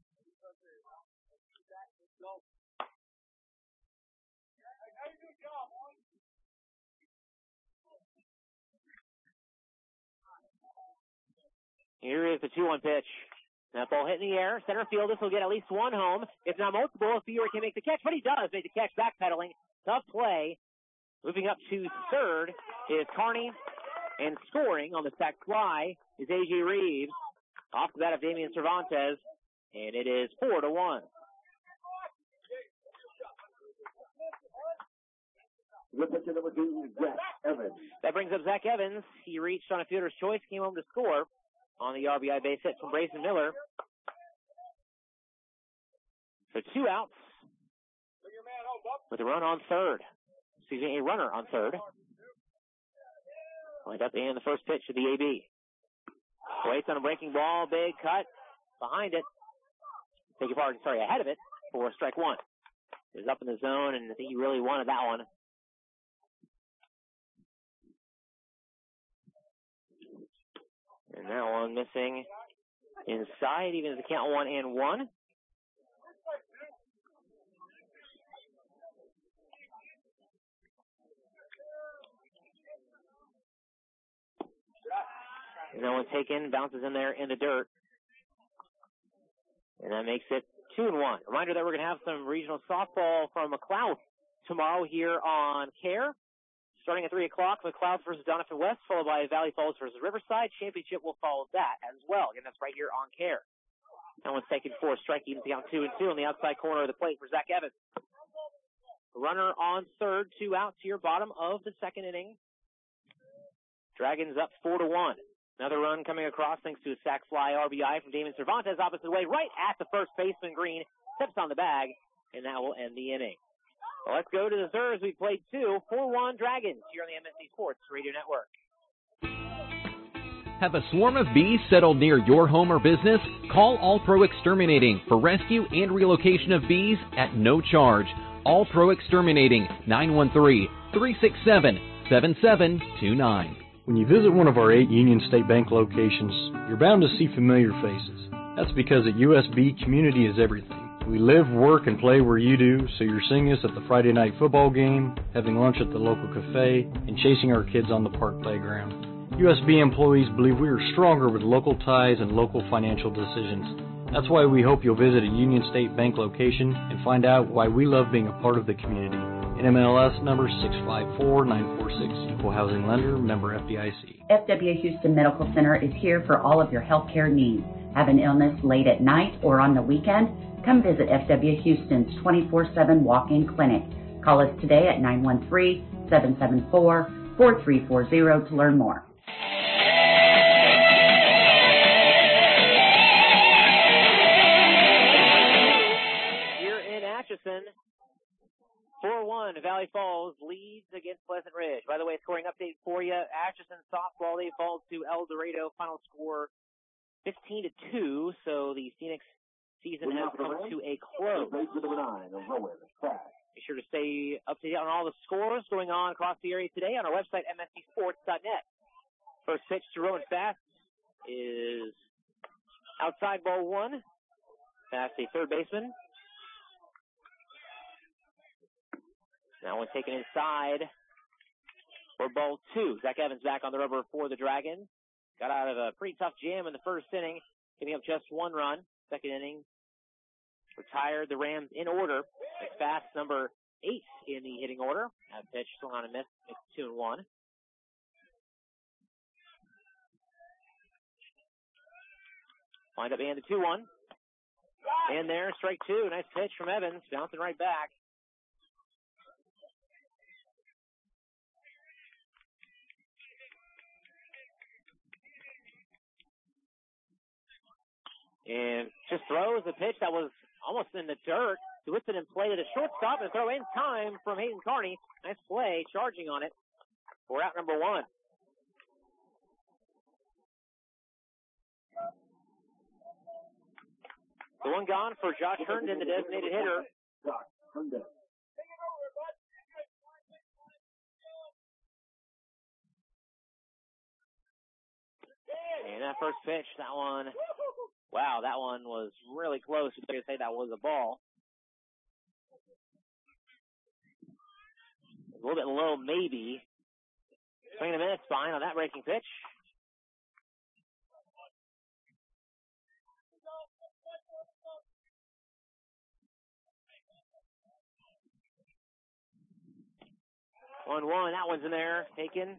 Here is the two one pitch. That ball hit in the air. Center field, this will get at least one home. If not multiple, if Fiore can make the catch. But he does make the catch, backpedaling. Tough play. Moving up to third is Carney. And scoring on the sac fly is A J Reeves. Off the bat of Damian Cervantes. And it is four to one. Good pitcher number two, Zach Evans. That brings up Zach Evans. He reached on a fielder's choice, came home to score on the R B I base hit from Brayson Miller. So two outs with a run on third. Excuse me, a runner on third. Lined up in the first pitch of the A B. Waits on a breaking ball, big cut behind it. Take your pardon, sorry, ahead of it for strike one. It was up in the zone, and I think he really wanted that one. And that one missing inside, even as the count one and one. And that one taken, bounces in there in the dirt. And that makes it two and one. Reminder that we're going to have some regional softball from McLeod tomorrow here on CARE. Starting at three o'clock, McLeod versus Donovan West, followed by Valley Falls versus Riverside. Championship will follow that as well. Again, that's right here on CARE. That one's taken for a strike, even to count two and two on the outside corner of the plate for Zach Evans. Runner on third, two outs here, bottom of the second inning. Dragons up four to one. Another run coming across thanks to a sac fly R B I from Damon Cervantes opposite way, right at the first baseman. Green steps on the bag, and that will end the inning. Well, let's go to the third as we played two. four one Dragons here on the M S C Sports Radio Network. Have a swarm of bees settled near your home or business? Call All Pro Exterminating for rescue and relocation of bees at no charge. All Pro Exterminating, nine one three, three six seven, seven seven two nine. When you visit one of our eight Union State Bank locations, you're bound to see familiar faces. That's because at U S B, community is everything. We live, work, and play where you do, so you're seeing us at the Friday night football game, having lunch at the local cafe, and chasing our kids on the park playground. U S B employees believe we are stronger with local ties and local financial decisions. That's why we hope you'll visit a Union State Bank location and find out why we love being a part of the community. N M L S number six five four nine four six, Equal Housing Lender, member F D I C. F W Houston Medical Center is here for all of your healthcare needs. Have an illness late at night or on the weekend? Come visit F W Houston's twenty-four seven walk-in clinic. Call us today at nine one three, seven seven four, four three four zero to learn more. Here in Atchison, four one, Valley Falls leads against Pleasant Ridge. By the way, scoring update for you, Atchison softball, they fall to El Dorado, final score fifteen to two, so the Phoenix season has come to a close. Be sure to stay up to date on all the scores going on across the area today on our website, M S C sports dot net. First pitch to Rowan Fast is outside, ball one. Fast, a third baseman. That one taken inside for ball two. Zach Evans back on the rubber for the Dragons. Got out of a pretty tough jam in the first inning, giving up just one run. Second inning, retired the Rams in order. It's Fast, number eight in the hitting order. That pitch swung on a miss. It's two and one. Wind up being the two one. And there, strike two. Nice pitch from Evans, bouncing right back. And just throws a pitch that was almost in the dirt. He whips it in play to the shortstop and throw in time from Hayden Carney. Nice play, charging on it. We're out number one. The one gone for Josh Herndon, the designated hitter. And that first pitch, that one, wow, that one was really close. You're going to say that was a ball. A little bit low, maybe. Swing and a miss, fine on that breaking pitch. one one, that one's in there, taken.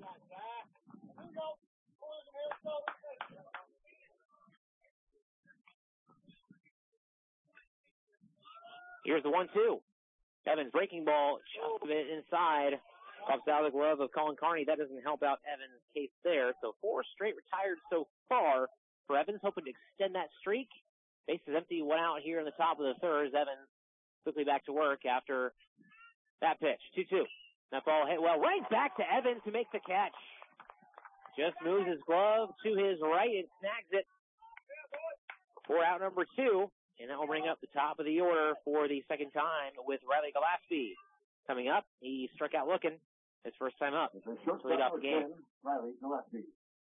Here's the one two. Evans breaking ball, just a bit inside. Pops out of the glove of Colin Carney. That doesn't help out Evans' case there. So four straight retired so far for Evans, hoping to extend that streak. Base is empty, one out here in the top of the third. Evans quickly back to work after that pitch. two two. That ball hit well right back to Evans to make the catch. Just moves his glove to his right and snags it for out number two. And that will bring up the top of the order for the second time with Riley Gillespie. Coming up, he struck out looking his first time up. To lead off the game. Riley Gillespie.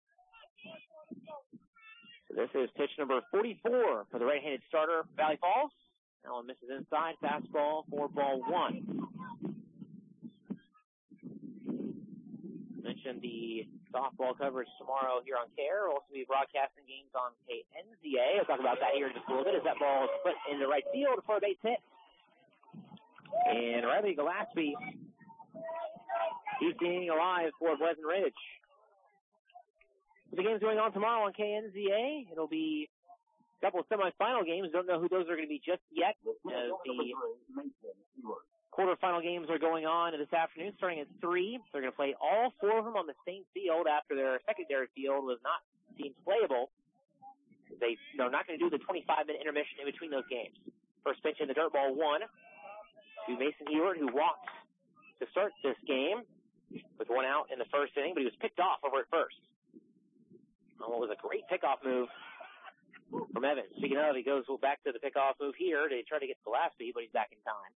So this is pitch number forty-four for the right-handed starter, Valley Falls. That one misses inside. Fastball for ball one. Mentioned the softball coverage tomorrow here on K A R. We'll also be broadcasting games on K N Z A. I'll talk about that here in just a little bit as that ball is put into right field for a base hit. And Riley Gillespie, he's being alive for Pleasant Ridge. The game's going on tomorrow on K N Z A. It'll be a couple of semifinal games. Don't know who those are going to be just yet. As the quarterfinal games are going on this afternoon, starting at three. They're going to play all four of them on the same field after their secondary field was not teams playable. They, they're not going to do the twenty-five minute intermission in between those games. First pitch in the dirt ball one to Mason Ewart, who walked to start this game with one out in the first inning, but he was picked off over at first. Oh, it was a great pickoff move from Evans. Speaking of, he goes back to the pickoff move here to try to get Gillespie, but he's back in time.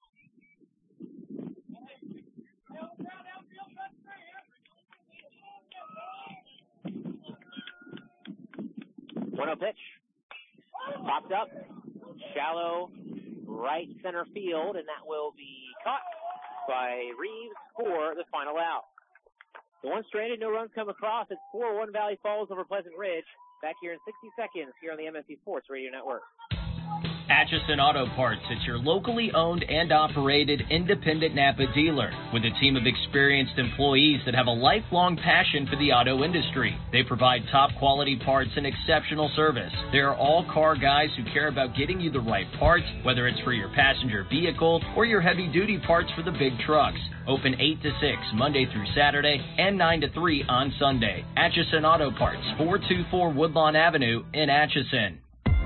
one oh pitch. Popped up. Shallow right center field, and that will be caught by Reeves for the final out. The one stranded, no runs come across. It's four one Valley Falls over Pleasant Ridge. Back here in sixty seconds here on the M S C Sports Radio Network. Atchison Auto Parts is your locally owned and operated independent Napa dealer with a team of experienced employees that have a lifelong passion for the auto industry. They provide top quality parts and exceptional service. They are all car guys who care about getting you the right parts, whether it's for your passenger vehicle or your heavy duty parts for the big trucks. Open eight to six Monday through Saturday and nine to three on Sunday. Atchison Auto Parts, four two four Woodlawn Avenue in Atchison.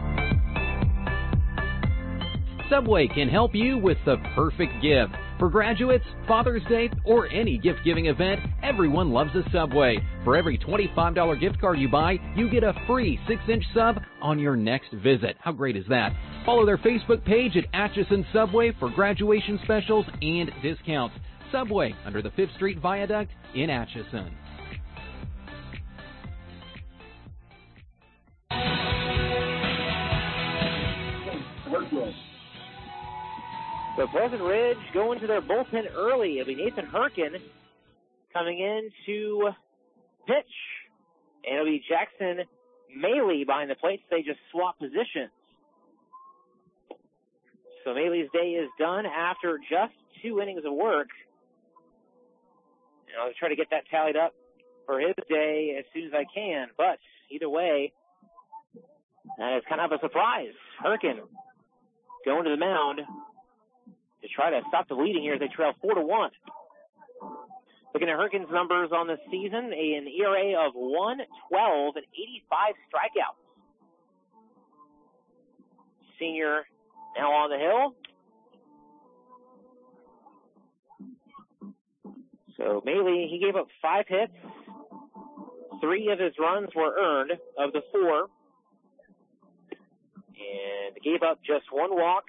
Subway can help you with the perfect gift. For graduates, Father's Day, or any gift-giving event, everyone loves a Subway. For every twenty-five dollars gift card you buy, you get a free six inch sub on your next visit. How great is that? Follow their Facebook page at Atchison Subway for graduation specials and discounts. Subway, under the fifth Street Viaduct in Atchison. So Pleasant Ridge going to their bullpen early. It'll be Nathan Herkin coming in to pitch. And it'll be Jackson Maley behind the plate. So they just swap positions. So Maley's day is done after just two innings of work. And I'll try to get that tallied up for his day as soon as I can. But either way, that is kind of a surprise. Herkin going to the mound to try to stop the leading here as they trail four to one. Looking at Herkin's numbers on the season, an E R A of one twelve and eighty-five strikeouts. Senior now on the hill. So Maley, he gave up five hits. Three of his runs were earned of the four. And gave up just one walk.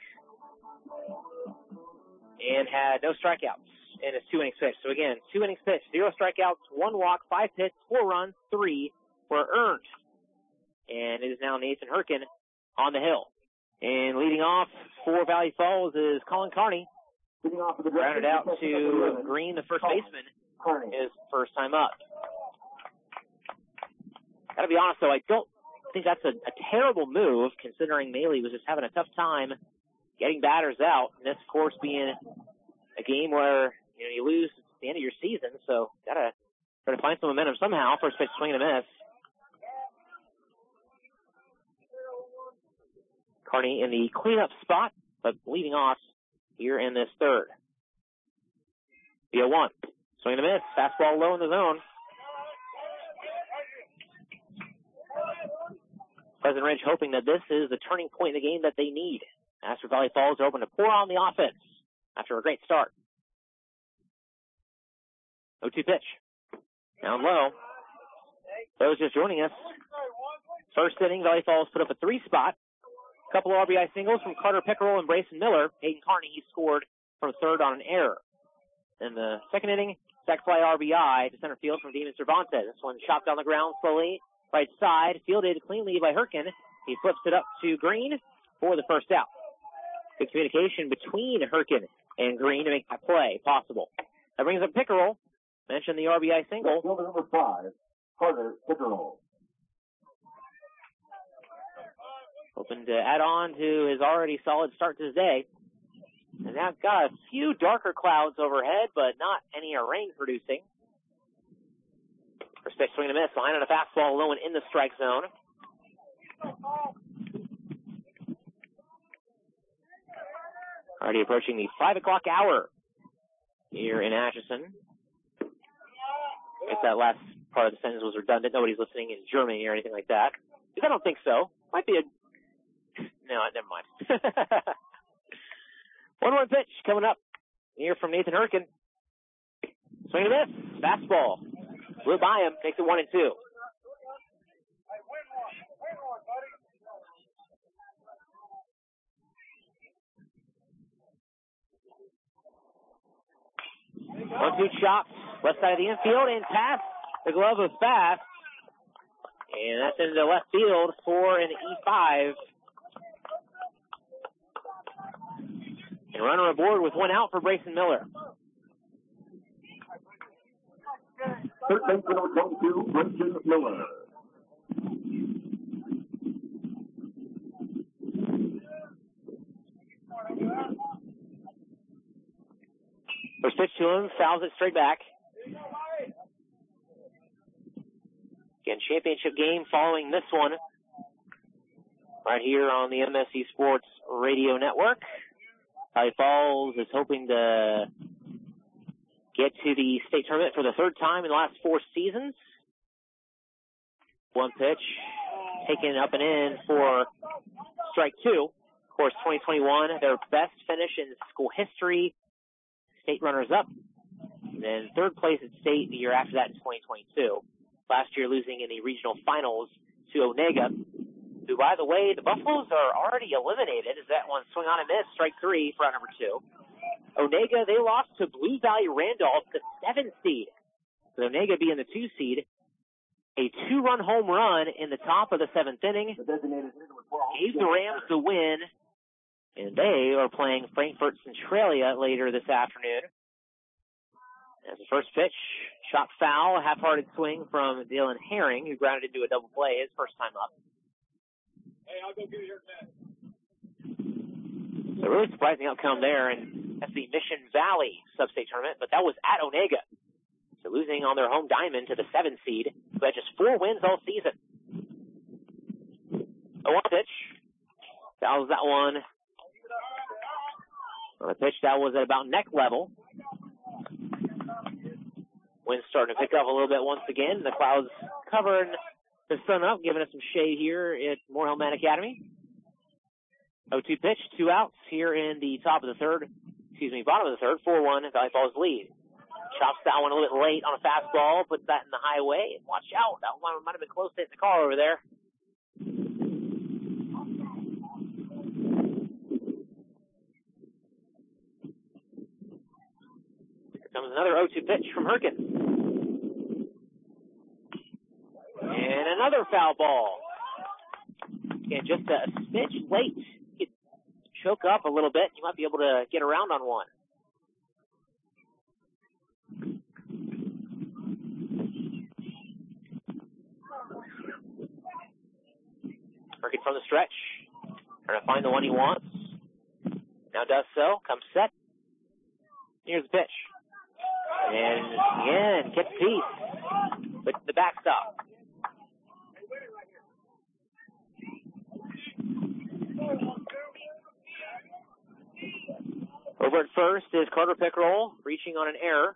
And had no strikeouts in his two innings pitched. So again, two innings pitched, zero strikeouts, one walk, five hits, four runs, three were earned. And it is now Nathan Herkin on the hill. And leading off for Valley Falls is Colin Carney. Rounded out to Green, the first baseman, his first time up. Gotta be honest though, I don't think that's a, a terrible move considering Maley was just having a tough time getting batters out, and this, of course, being a game where, you know, you lose at the end of your season, so gotta try to find some momentum somehow. First pitch, swing and a miss. Carney in the cleanup spot, but leading off here in this third. The oh one, swing and a miss, fastball low in the zone. Pleasant Ridge hoping that this is the turning point in the game that they need. After Valley Falls are open to pour on the offense after a great start. oh two pitch. Down low. Those just joining us. First inning, Valley Falls put up a three spot. A couple of R B I singles from Carter Pickerel and Brayson Miller. Hayden Carney, he scored from third on an error. In the second inning, sac fly R B I to center field from Damon Cervantes. This one chopped on the ground slowly. Right side, fielded cleanly by Herkin. He flips it up to Green for the first out. Good communication between Herkin and Green to make that play possible. That brings up Pickerel. Mentioned the R B I single. Number five, Carter Pickerel. Hoping to add on to his already solid start to his day. And now got a few darker clouds overhead, but not any rain producing. First pitch, swing and a miss. Behind on a fastball, low and in the strike zone. Already approaching the five o'clock hour here in Atchison. It's that last part of the sentence was redundant. Nobody's listening in Germany or anything like that. I don't think so. Might be a... No, never mind. one one pitch coming up here from Nathan Herkin. Swing and miss. Fastball. Blew by him. Makes it one and two. One two chop. Left side of the infield and past the glove was fast. And that's into left field for an E five. And runner aboard with one out for Brayson Miller. Third baseman number twenty-two, Brayson Miller. First pitch to him, fouls it straight back. Again, championship game following this one right here on the M S C Sports Radio Network. Valley Falls is hoping to get to the state tournament for the third time in the last four seasons. One pitch taken up and in for strike two. Of course, twenty twenty-one, their best finish in school history. State runners up. And then third place at state the year after that in twenty twenty-two. Last year losing in the regional finals to Onega, who, by the way, the Buffaloes are already eliminated as that one swing on and miss, strike three for out number two. Onega, they lost to Blue Valley Randolph, the seventh seed. With Onega being the two seed, a two-run home run in the top of the seventh inning gave the Rams the win, and they are playing Frankfort Centralia later this afternoon. As the first pitch, shot foul, a half-hearted swing from Dylan Herring, who grounded into a double play his first time up. Hey, I'll go get your net. So really surprising outcome there, and that's the Mission Valley Sub-State Tournament, but that was at Onega. So losing on their home diamond to the seventh seed, who had just four wins all season. A one pitch. Fouls that one. On a pitch that was at about neck level. Wind's starting to pick up a little bit once again. The clouds covering the sun up, giving us some shade here at Moore-Hellman Academy. oh two pitch, two outs here in the top of the third, excuse me, bottom of the third, four one, Valley Falls lead. Chops that one a little bit late on a fastball, puts that in the highway, and watch out, that one might have been close to hitting the car over there. Here comes another oh two pitch from Herkin. And another foul ball. Again, just a smidge late. You choke up a little bit. You might be able to get around on one. Herkin from the stretch. Trying to find the one he wants. Now does so. Comes set. Here's the pitch. And again, gets piece with the backstop. Over at first is Carter Pickerel, reaching on an error.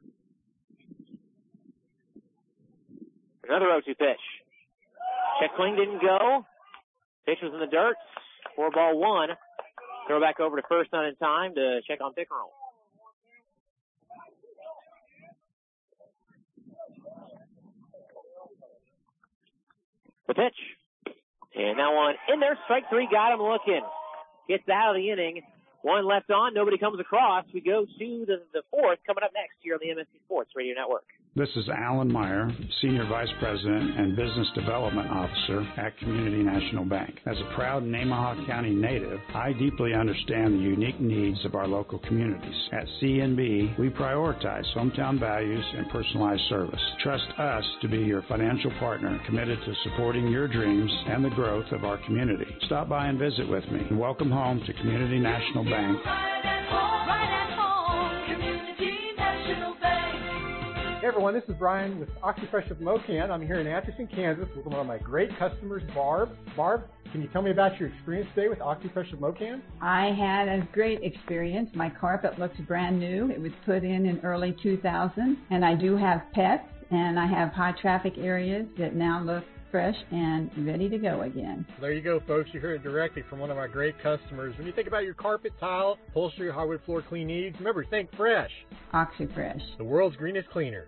Another oh two pitch. Check swing didn't go. Pitch was in the dirt. Four ball one. Throw back over to first, not in time to check on Pickerel. The pitch. And that one in there. Strike three. Got him looking. Gets out of the inning. One left on. Nobody comes across. We go to the, the fourth coming up next here on the M S C Sports Radio Network. This is Alan Meyer, Senior Vice President and Business Development Officer at Community National Bank. As a proud Nemaha County native, I deeply understand the unique needs of our local communities. At C N B, we prioritize hometown values and personalized service. Trust us to be your financial partner committed to supporting your dreams and the growth of our community. Stop by and visit with me. And welcome home to Community National Bank. Hey everyone, this is Brian with OxyFresh of Mocan. I'm here in Atchison, Kansas with one of my great customers, Barb. Barb, can you tell me about your experience today with OxyFresh of Mocan? I had a great experience. My carpet looks brand new. It was put in in early two thousand, and I do have pets, and I have high traffic areas that now look fresh and ready to go again. There you go, folks. You heard it directly from one of our great customers. When you think about your carpet, tile, upholstery, hardwood floor clean needs, remember, think fresh. OxyFresh, the world's greenest cleaner.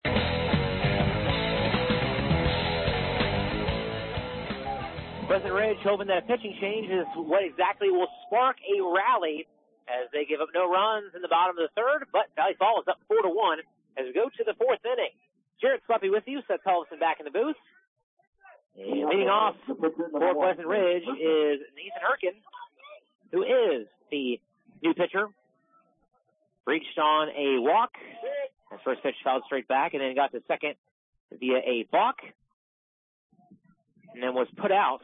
Pleasant Ridge hoping that a pitching change is what exactly will spark a rally as they give up no runs in the bottom of the third, but Valley Falls up four to one as we go to the fourth inning. Jared Sluppy with you, Seth Culverson back in the booth. And leading off for Pleasant Ridge is Nathan Herkin, who is the new pitcher. Reached on a walk. His first pitch fouled straight back, and then got to second via a balk. And then was put out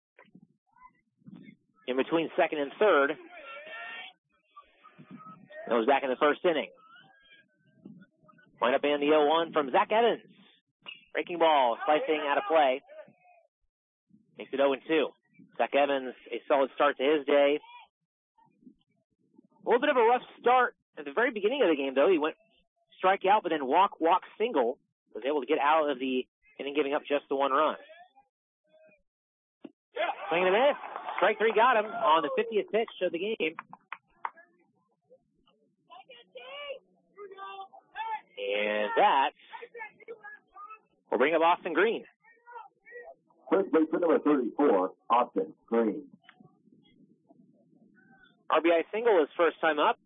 in between second and third. And was back in the first inning. Wind up in the oh one from Zach Evans. Breaking ball, slicing out of play. Makes it oh and two. Zach Evans, a solid start to his day. A little bit of a rough start at the very beginning of the game, though. He went strike out, but then walk, walk, single. Was able to get out of the inning, giving up just the one run. Swing and a miss. Strike three got him on the fiftieth pitch of the game. And that will bring up Austin Green. First baseman number thirty-four, Austin Green. R B I single his first time up.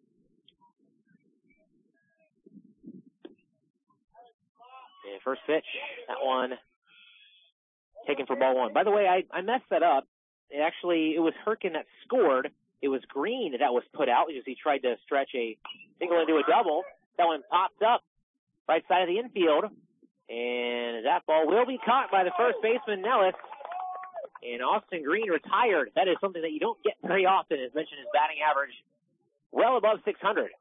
And first pitch, that one taken for ball one. By the way, I, I messed that up. It actually, it was Herkin that scored. It was Green that was put out because he tried to stretch a single into a double. That one popped up right side of the infield. And that ball will be caught by the first baseman, Nellis. And Austin Green retired. That is something that you don't get very often. As mentioned, his batting average well above six hundred.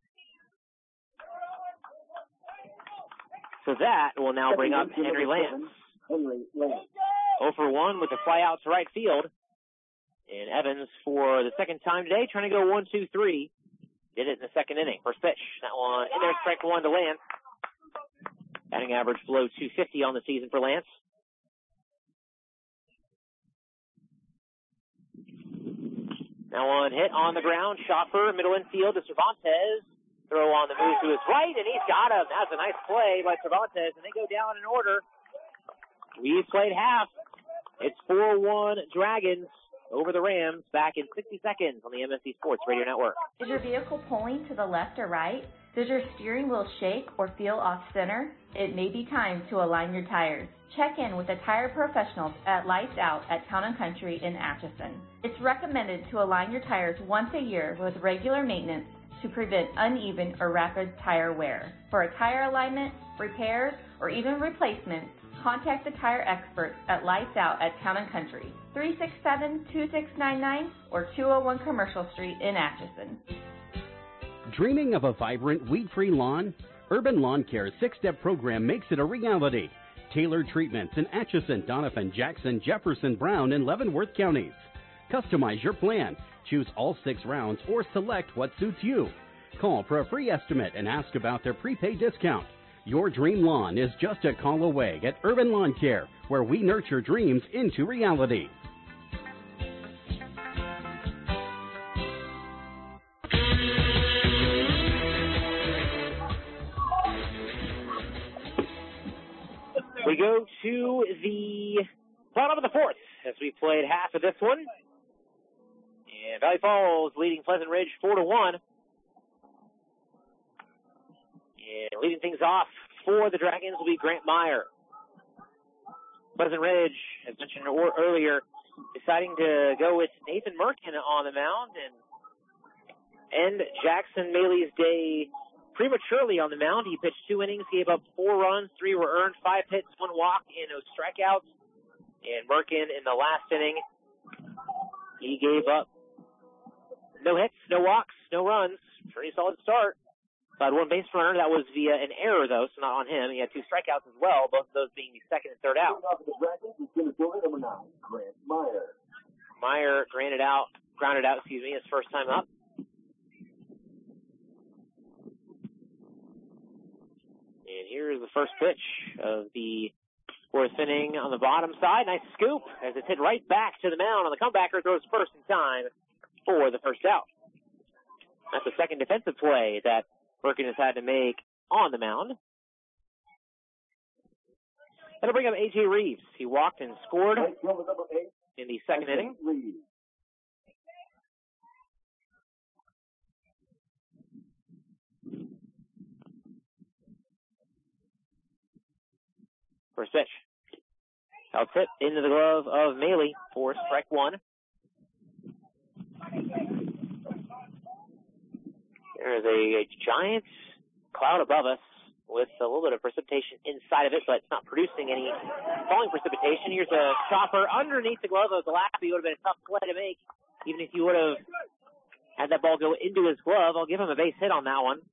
So that will now bring up Henry Lance. Henry Lance. oh for one with a fly out to right field. And Evans, for the second time today, trying to go one, two, three. Did it in the second inning. First pitch. That one in there, strike one to Lance. Batting average below two fifty on the season for Lance. Now one hit on the ground. Schoffer, middle infield to Cervantes. Throw on the move to his right, and he's got him. That's a nice play by Cervantes, and they go down in order. We've played half. It's four one Dragons over the Rams, back in sixty seconds on the M S C Sports Radio Network. Is your vehicle pulling to the left or right? Does your steering wheel shake or feel off center? It may be time to align your tires. Check in with the tire professionals at Lights Out at Town and Country in Atchison. It's recommended to align your tires once a year with regular maintenance to prevent uneven or rapid tire wear. For a tire alignment, repairs, or even replacements, contact the tire experts at Lights Out at Town and Country, three six seven, two six nine nine or two oh one Commercial Street in Atchison. Dreaming of a vibrant, weed-free lawn? Urban Lawn Care's six-step program makes it a reality. Tailored treatments in Atchison, Doniphan, Jackson, Jefferson, Brown, and Leavenworth counties. Customize your plan. Choose all six rounds or select what suits you. Call for a free estimate and ask about their prepaid discount. Your dream lawn is just a call away at Urban Lawn Care, where we nurture dreams into reality. We go to the bottom of the fourth as we played half of this one. And Valley Falls leading Pleasant Ridge four to one. And leading things off for the Dragons will be Grant Meyer. Pleasant Ridge, as mentioned earlier, deciding to go with Nathan Merkin on the mound and end Jackson Maley's day prematurely on the mound. He pitched two innings, gave up four runs, three were earned, five hits, one walk, and no strikeouts. And Merkin in the last inning, he gave up no hits, no walks, no runs. Pretty solid start. Had one base runner. That was via an error, though, so not on him. He had two strikeouts as well, both of those being the second and third out. Number nine, Grant Meyer. Meyer granted out, grounded out, excuse me, his first time up. And here's the the first pitch of the fourth inning on the bottom side. Nice scoop as it's hit right back to the mound on the comebacker. Throws first in time for the first out. That's the second defensive play that Merkin has had to make on the mound. That'll bring up A J Reeves. He walked and scored in the second inning. First pitch. Out hit into the glove of Maley for strike one. There is a, a giant cloud above us with a little bit of precipitation inside of it, but it's not producing any falling precipitation. Here's a chopper underneath the glove of Gillespie. It would have been a tough play to make, even if he would have had that ball go into his glove. I'll give him a base hit on that one.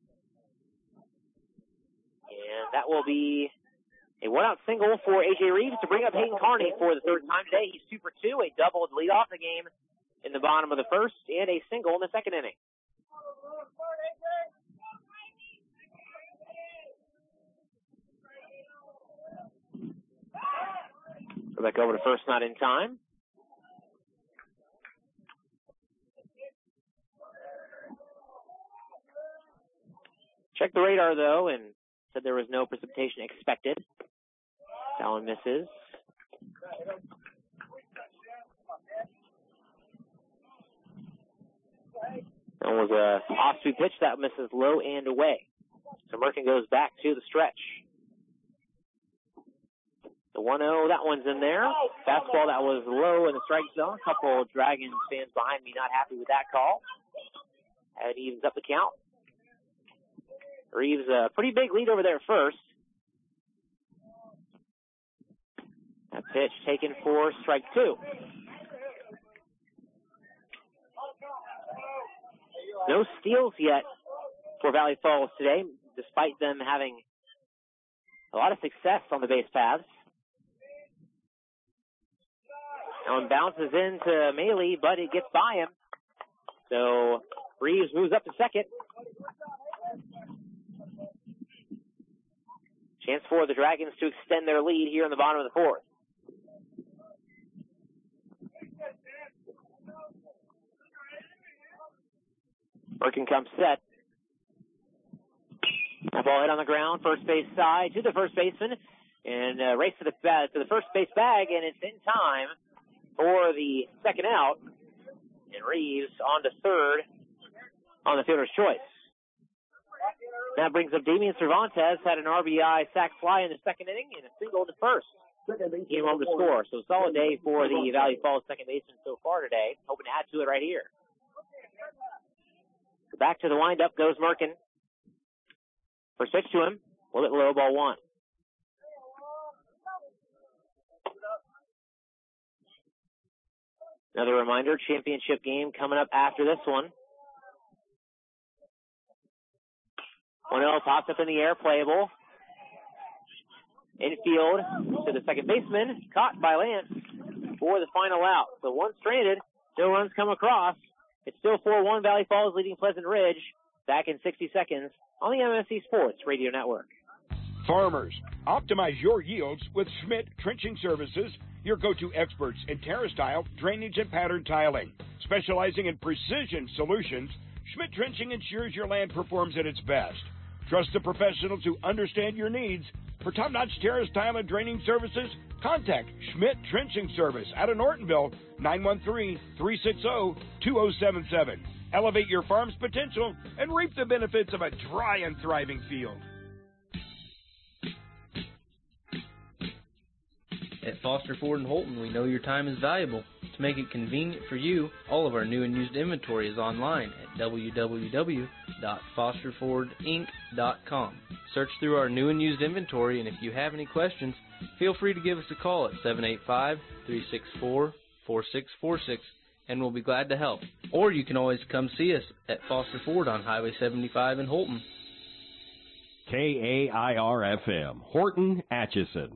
And that will be a one-out single for A J Reeves to bring up Hayden Carney for the third time today. He's two for two, a double to lead off the game in the bottom of the first, and a single in the second inning. Go back over to first, not in time. Check the radar, though, and said there was no precipitation expected. That one misses. That was a off-speed pitch. That misses low and away. So Merkin goes back to the stretch. The one oh, that one's in there. Fastball that was low in the strike zone. A couple of Dragons fans behind me not happy with that call. It evens up the count. Reeves a pretty big lead over there first. That pitch taken for strike two. No steals yet for Valley Falls today, despite them having a lot of success on the base paths. That one bounces into Maley, but it gets by him. So Reeves moves up to second. Chance for the Dragons to extend their lead here in the bottom of the fourth. Merkin comes set. That ball hit on the ground, first base side to the first baseman, and uh, race to the uh, to the first base bag, and it's in time for the second out. And Reeves on to third on the fielder's choice. That brings up Damian Cervantes, had an R B I sac fly in the second inning and a single to first. Came home to score. So solid day for the Valley Falls second baseman so far today. Hoping to add to it right here. Back to the windup goes Merkin. First pitch to him. A little bit low, ball one. Another reminder, championship game coming up after this one. one oh pops up in the air, playable. Infield to the second baseman, caught by Lance for the final out. So one stranded, no runs come across. It's still four one, Valley Falls leading Pleasant Ridge. Back in sixty seconds on the M S C Sports Radio Network. Farmers, optimize your yields with Schmidt Trenching Services, your go-to experts in terrace tile, drainage, and pattern tiling. Specializing in precision solutions, Schmidt Trenching ensures your land performs at its best. Trust the professionals who understand your needs. For top-notch terrace tile and draining services, contact Schmidt Trenching Service out of Nortonville, nine one three, three six zero, two zero seven seven. Elevate your farm's potential and reap the benefits of a dry and thriving field. At Foster Ford in Holton, we know your time is valuable. To make it convenient for you, all of our new and used inventory is online at w w w dot foster ford inc dot com. Search through our new and used inventory, and if you have any questions, feel free to give us a call at seven eight five, three six four, four six four six, and we'll be glad to help. Or you can always come see us at Foster Ford on Highway seventy-five in Holton. K A I R F M, Horton, Atchison.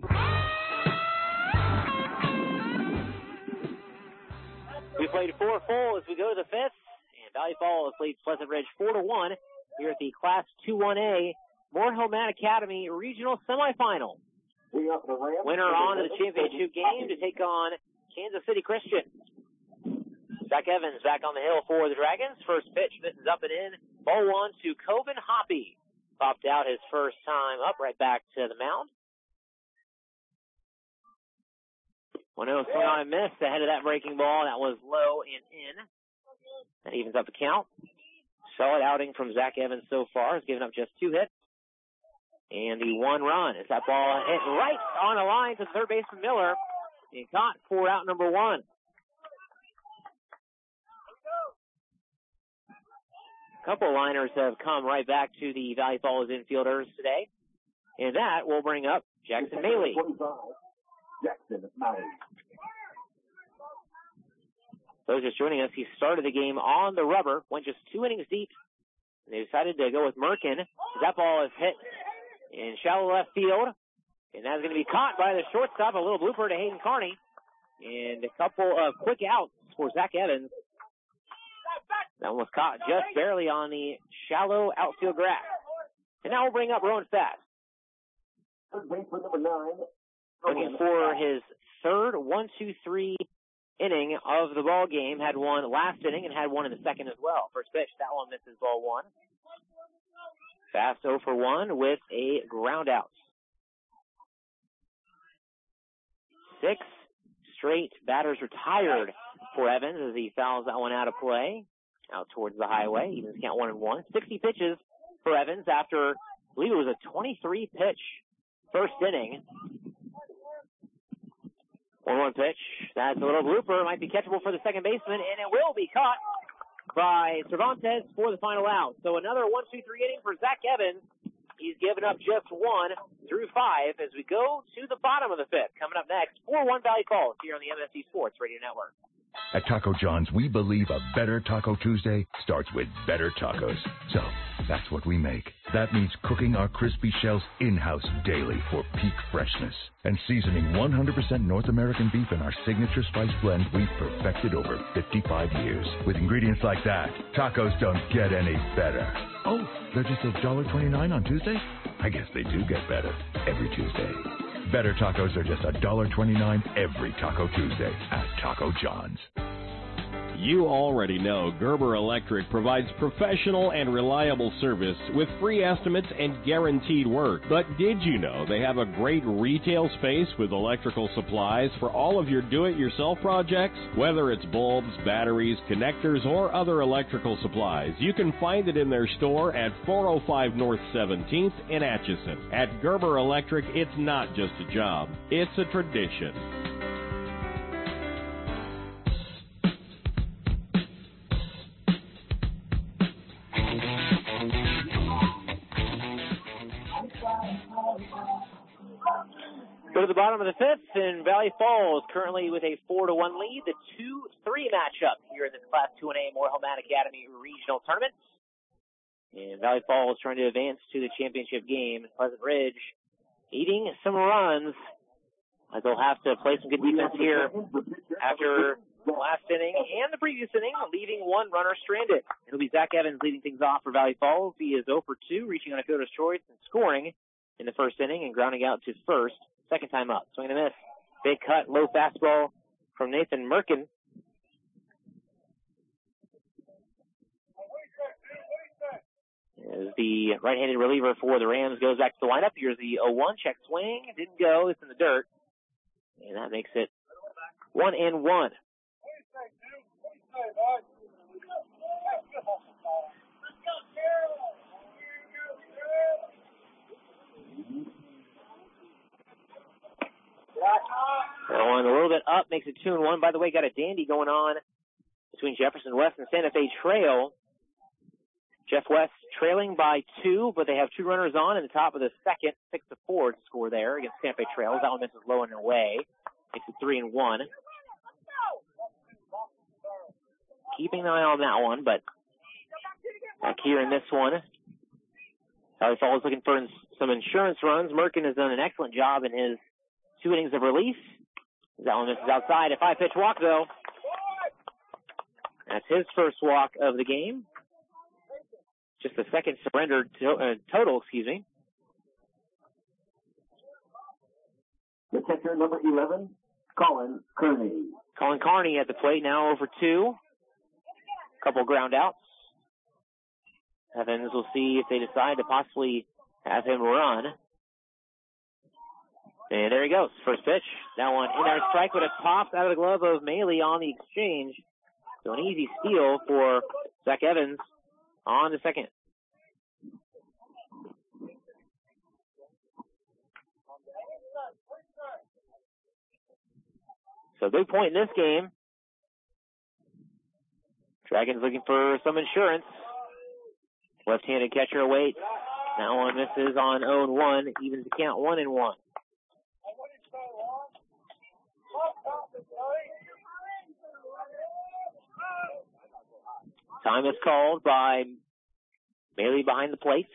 We played four full as we go to the fifth, and Valley Falls leads Pleasant Ridge four to one here at the Class two one A Moorhead Academy Regional Semifinal. Winner on to the championship game to take on Kansas City Christian. Zach Evans back on the hill for the Dragons. First pitch, misses up and in. Ball one to Coven Hoppy. Popped out his first time up, right back to the mound. one oh swing on and miss ahead of that breaking ball. That was low and in. That evens up the count. Solid outing from Zach Evans so far. Has given up just two hits. And the one run is that ball hit right on the line to third baseman Miller. And caught for out number one. A couple liners have come right back to the Valley Falls infielders today. And that will bring up Jackson Maley. Jackson Maley. Those just joining us, he started the game on the rubber, went just two innings deep. And they decided to go with Merkin. That ball is hit in shallow left field. And that's going to be caught by the shortstop. A little blooper to Hayden Carney. And a couple of quick outs for Zach Evans. That one was caught just barely on the shallow outfield grass. And now we'll bring up Rowan Fast. Number nine. Looking for his third one two three inning of the ball game. Had one last inning and had one in the second as well. First pitch, that one misses ball one. Fast oh for one with a ground out. Six straight batters retired for Evans as he fouls that one out of play. Out towards the highway. Evens count one and one. sixty pitches for Evans after, I believe it was a twenty-three pitch first inning. one one pitch. That's a little blooper. Might be catchable for the second baseman, and it will be caught by Cervantes for the final out. So another one two three inning for Zach Evans. He's given up just one through five as we go to the bottom of the fifth. Coming up next, four one Valley Falls here on the M S C Sports Radio Network. At Taco John's, we believe a better Taco Tuesday starts with better tacos. So, that's what we make. That means cooking our crispy shells in-house daily for peak freshness. And seasoning one hundred percent North American beef in our signature spice blend we've perfected over fifty-five years. With ingredients like that, tacos don't get any better. Oh, they're just one dollar twenty-nine on Tuesday? I guess they do get better every Tuesday. Better tacos are just one dollar twenty-nine every Taco Tuesday at Taco John's. You already know Gerber Electric provides professional and reliable service with free estimates and guaranteed work. But did you know they have a great retail space with electrical supplies for all of your do-it-yourself projects? Whether it's bulbs, batteries, connectors, or other electrical supplies, you can find it in their store at four oh five North seventeenth in Atchison. At Gerber Electric, it's not just a job, it's a tradition. Go to the bottom of the fifth, and Valley Falls currently with a four to one lead. The two three matchup here in this Class two A Moorhead Academy Regional Tournament. And Valley Falls trying to advance to the championship game. Pleasant Ridge eating some runs, as they'll have to play some good defense here after the last inning and the previous inning, leaving one runner stranded. It'll be Zach Evans leading things off for Valley Falls. He is oh for two, reaching on a fielder's choice and scoring in the first inning and grounding out to first. Second time up. Swing and a miss. Big cut, low fastball from Nathan Merkin. As the right-handed reliever for the Rams goes back to the lineup. Here's the oh one. Check swing. Didn't go. It's in the dirt. And that makes it one and one. That one a little bit up, makes it two and one. By the way, got a dandy going on between Jefferson West and Santa Fe Trail. Jeff West trailing by two, but they have two runners on in the top of the second, six to four to score there against Santa Fe Trail. That one misses low and away, makes it three and one. Keeping an eye on that one, but back here in this one, Valley Falls looking for some insurance runs. Merkin has done an excellent job in his two innings of relief. That one misses outside. A five-pitch walk, though. That's his first walk of the game. Just the second surrender to, uh, total, excuse me. catcher, number eleven, Colin Kearney. Colin Kearney at the plate now over two. Couple ground outs. Evans will see if they decide to possibly have him run. And there he goes. First pitch. That one in there, strike, but it pops out of the glove of Maley on the exchange. So an easy steal for Zach Evans on the second. So big point in this game. Dragons looking for some insurance. Left-handed catcher awaits. That one misses on oh and one, evens the count one and one. Time is called by Bailey behind the plates.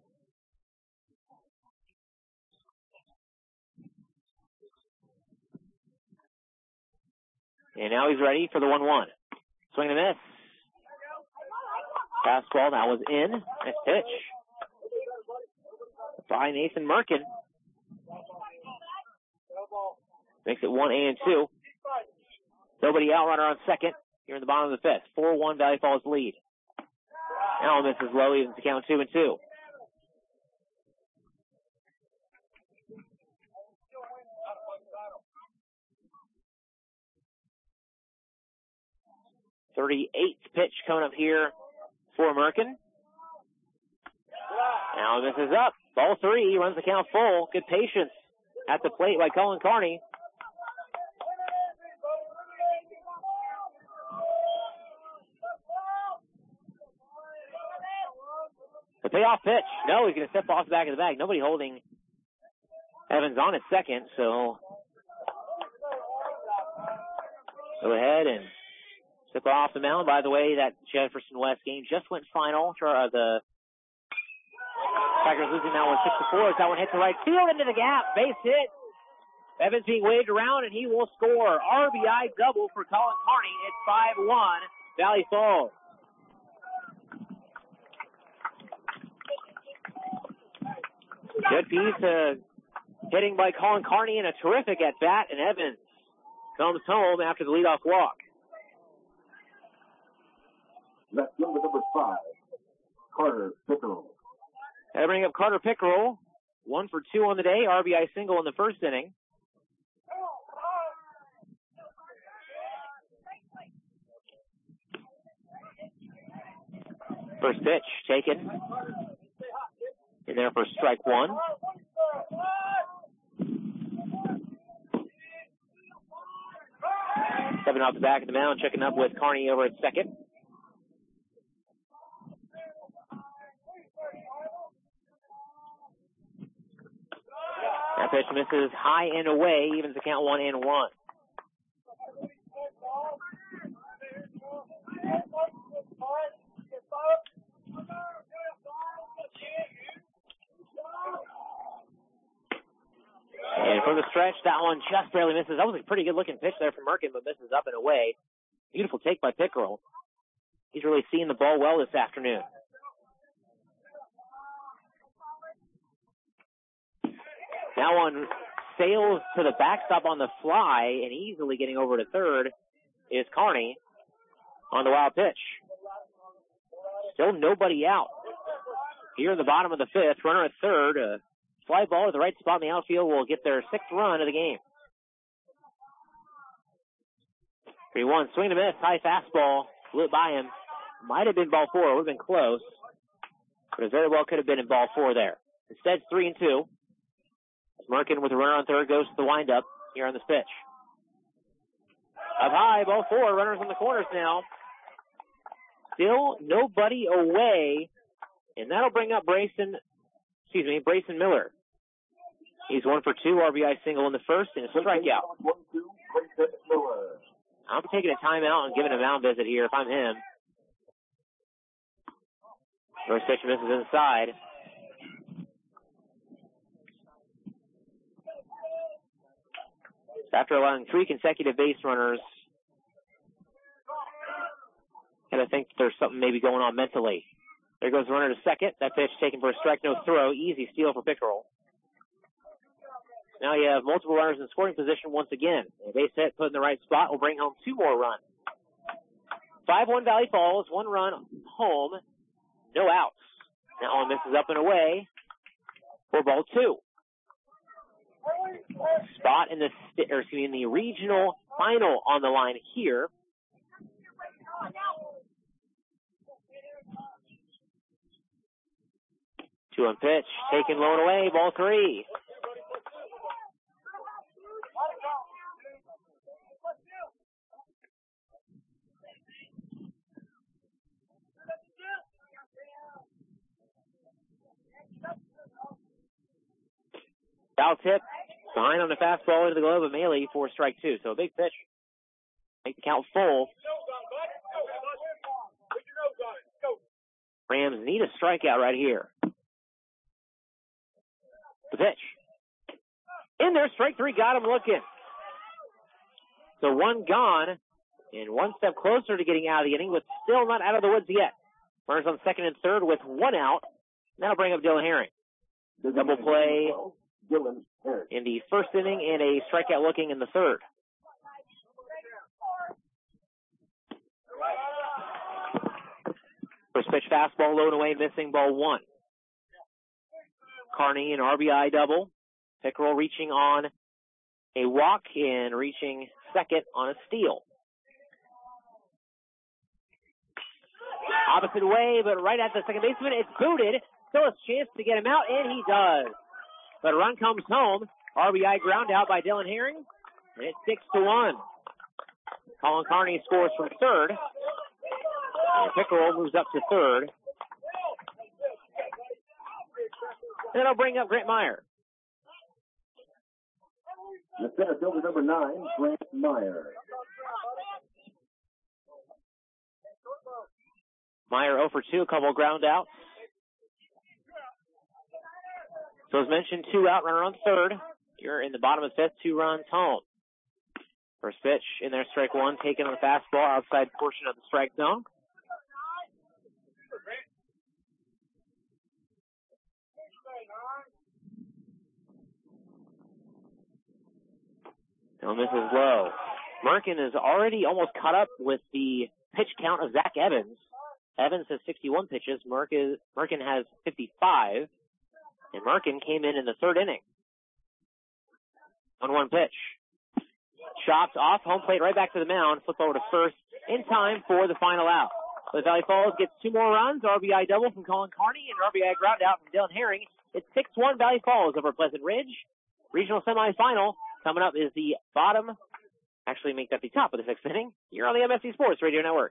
And now he's ready for the one one. Swing and a miss. Fastball, that was in. Nice pitch by Nathan Merkin. Makes it one A and two. Nobody out, runner on second. Here in the bottom of the fifth. four one, Valley Falls lead. Now misses low, evens the count two and two. thirty-eighth pitch coming up here for Merkin. Now this is up. Ball three, runs the count full. Good patience at the plate by Colin Kearney. The payoff pitch. No, he's going to step off the back of the bag. Nobody holding Evans on at second, so go ahead and step off the mound. By the way, that Jefferson West game just went final. Uh, the Tigers losing that one six to four. As that one hits the right field into the gap. Base hit. Evans being waved around, and he will score. R B I double for Colin Kearney. It's five one, Valley Falls. Good piece of hitting by Colin Kearney and a terrific at-bat, and Evans comes home after the leadoff walk. That's number number five, Carter Pickerel. Gotta bring up Carter Pickerel. One for two on the day. R B I single in the first inning. First pitch taken. In there for strike one. Stepping off the back of the mound, checking up with Kearney over at second. That pitch misses high and away, evens the count one and one. And from the stretch, that one just barely misses. That was a pretty good-looking pitch there from Merkin, but misses up and away. Beautiful take by Pickerel. He's really seeing the ball well this afternoon. That one sails to the backstop on the fly, and easily getting over to third is Kearney on the wild pitch. Still nobody out. Here in the bottom of the fifth, runner at third. Uh, Fly ball to the right spot in the outfield will get their sixth run of the game. three one, swing and a miss, high fastball, flew it by him. Might have been ball four, would have been close, but it very well could have been in ball four there. Instead, three and two. Merkin with a runner on third goes to the windup here on this pitch. Up high, ball four, runners on the corners now. Still nobody away, and that'll bring up Brayson, excuse me, Brayson Miller. He's one for two, R B I single in the first, and a strikeout. I'm taking a timeout and giving a mound visit here if I'm him. First pitch misses inside. After allowing three consecutive base runners, and I think there's something maybe going on mentally. There goes the runner to second. That pitch taken for a strike, no throw. Easy steal for Pickerel. Now you have multiple runners in scoring position once again. A base hit put in the right spot will bring home two more runs. five one Valley Falls, one run home, no outs. Now one misses up and away for ball two. Spot in the, or excuse me, in the regional final on the line here. Two on pitch, taken low and away, ball three. Foul tip, behind on the fastball into the glove of Maley for strike two. So a big pitch. Make the count full. Rams need a strikeout right here. The pitch. In there, strike three, got him looking. So one gone, and one step closer to getting out of the inning, but still not out of the woods yet. Runners on second and third with one out. That'll bring up Dylan Herring. Double play in the first inning and a strikeout looking in the third. First pitch fastball, low and away, missing, ball one. Carney, an R B I double. Pickerel reaching on a walk and reaching second on a steal. Opposite way, but right at the second baseman, it's booted. Still a chance to get him out, and he does. But a run comes home. R B I ground out by Dylan Herring, and it's six to one. Colin Carney scores from third. And Pickerel moves up to third. And I'll bring up Grant Meyer. The center fielder number nine, Grant Meyer. Meyer oh for two, a couple of ground outs. So as mentioned, two out, runner on third. You're in the bottom of the fifth, two runs home. First pitch in there, strike one, taken on the fastball, outside portion of the strike zone. No misses low. Merkin is already almost caught up with the pitch count of Zach Evans. Evans has sixty-one pitches. Merkin, Merkin has fifty-five. And Merkin came in in the third inning. one one pitch. Chopped off, home plate right back to the mound. Flip over to first in time for the final out. So Valley Falls gets two more runs. R B I double from Colin Carney and R B I ground out from Dylan Herring. It's six one Valley Falls over Pleasant Ridge. Regional semifinal. Coming up is the bottom, actually make that the top of the sixth inning. You're on the M S C Sports Radio Network.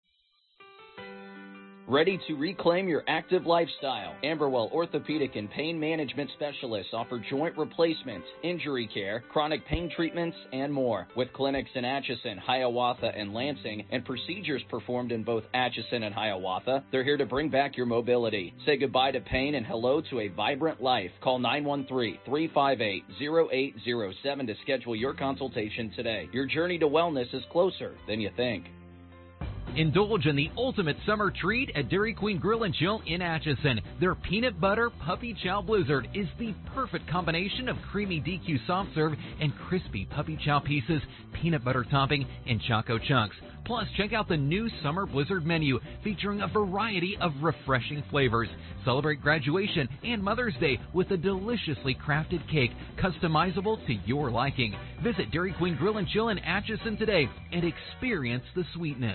Ready to reclaim your active lifestyle? Amberwell Orthopedic and Pain Management Specialists offer joint replacements, injury care, chronic pain treatments, and more. With clinics in Atchison, Hiawatha, and Lansing, and procedures performed in both Atchison and Hiawatha, they're here to bring back your mobility. Say goodbye to pain and hello to a vibrant life. Call nine one three, three five eight, zero eight zero seven to schedule your consultation today. Your journey to wellness is closer than you think. Indulge in the ultimate summer treat at Dairy Queen Grill and Chill in Atchison. Their peanut butter puppy chow blizzard is the perfect combination of creamy D Q soft serve and crispy puppy chow pieces, peanut butter topping, and choco chunks. Plus, check out the new summer blizzard menu featuring a variety of refreshing flavors. Celebrate graduation and Mother's Day with a deliciously crafted cake customizable to your liking. Visit Dairy Queen Grill and Chill in Atchison today and experience the sweetness.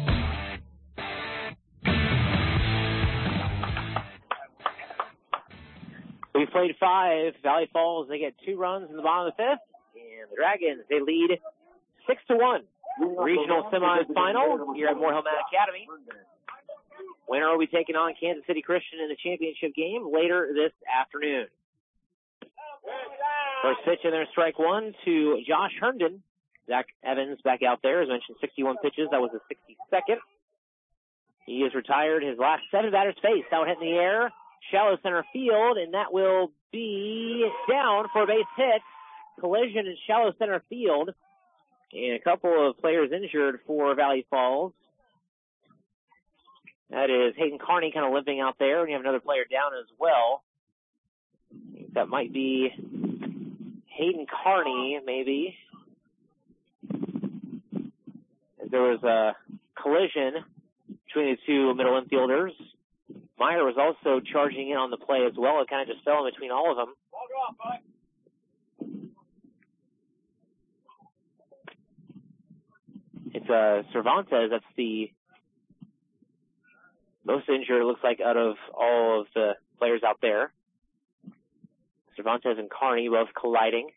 We played five. Valley Falls, they get two runs in the bottom of the fifth. And the Dragons, they lead six to one. Regional semifinal here at Morehill Mat Academy. Winner will be taking on Kansas City Christian in the championship game later this afternoon. First pitch in there, strike one to Josh Herndon. Zach Evans back out there. As mentioned, sixty-one pitches. That was the sixty-second. He has retired his last seven batters faced. That one hit in the air. Shallow center field, and that will be down for a base hit. Collision in shallow center field. And a couple of players injured for Valley Falls. That is Hayden Carney kind of limping out there, and you have another player down as well. That might be Hayden Carney, maybe. There was a collision between the two middle infielders. Meyer was also charging in on the play as well. It kind of just fell in between all of them. It's uh, Cervantes that's the most injured, it looks like, out of all of the players out there. Cervantes and Carney both colliding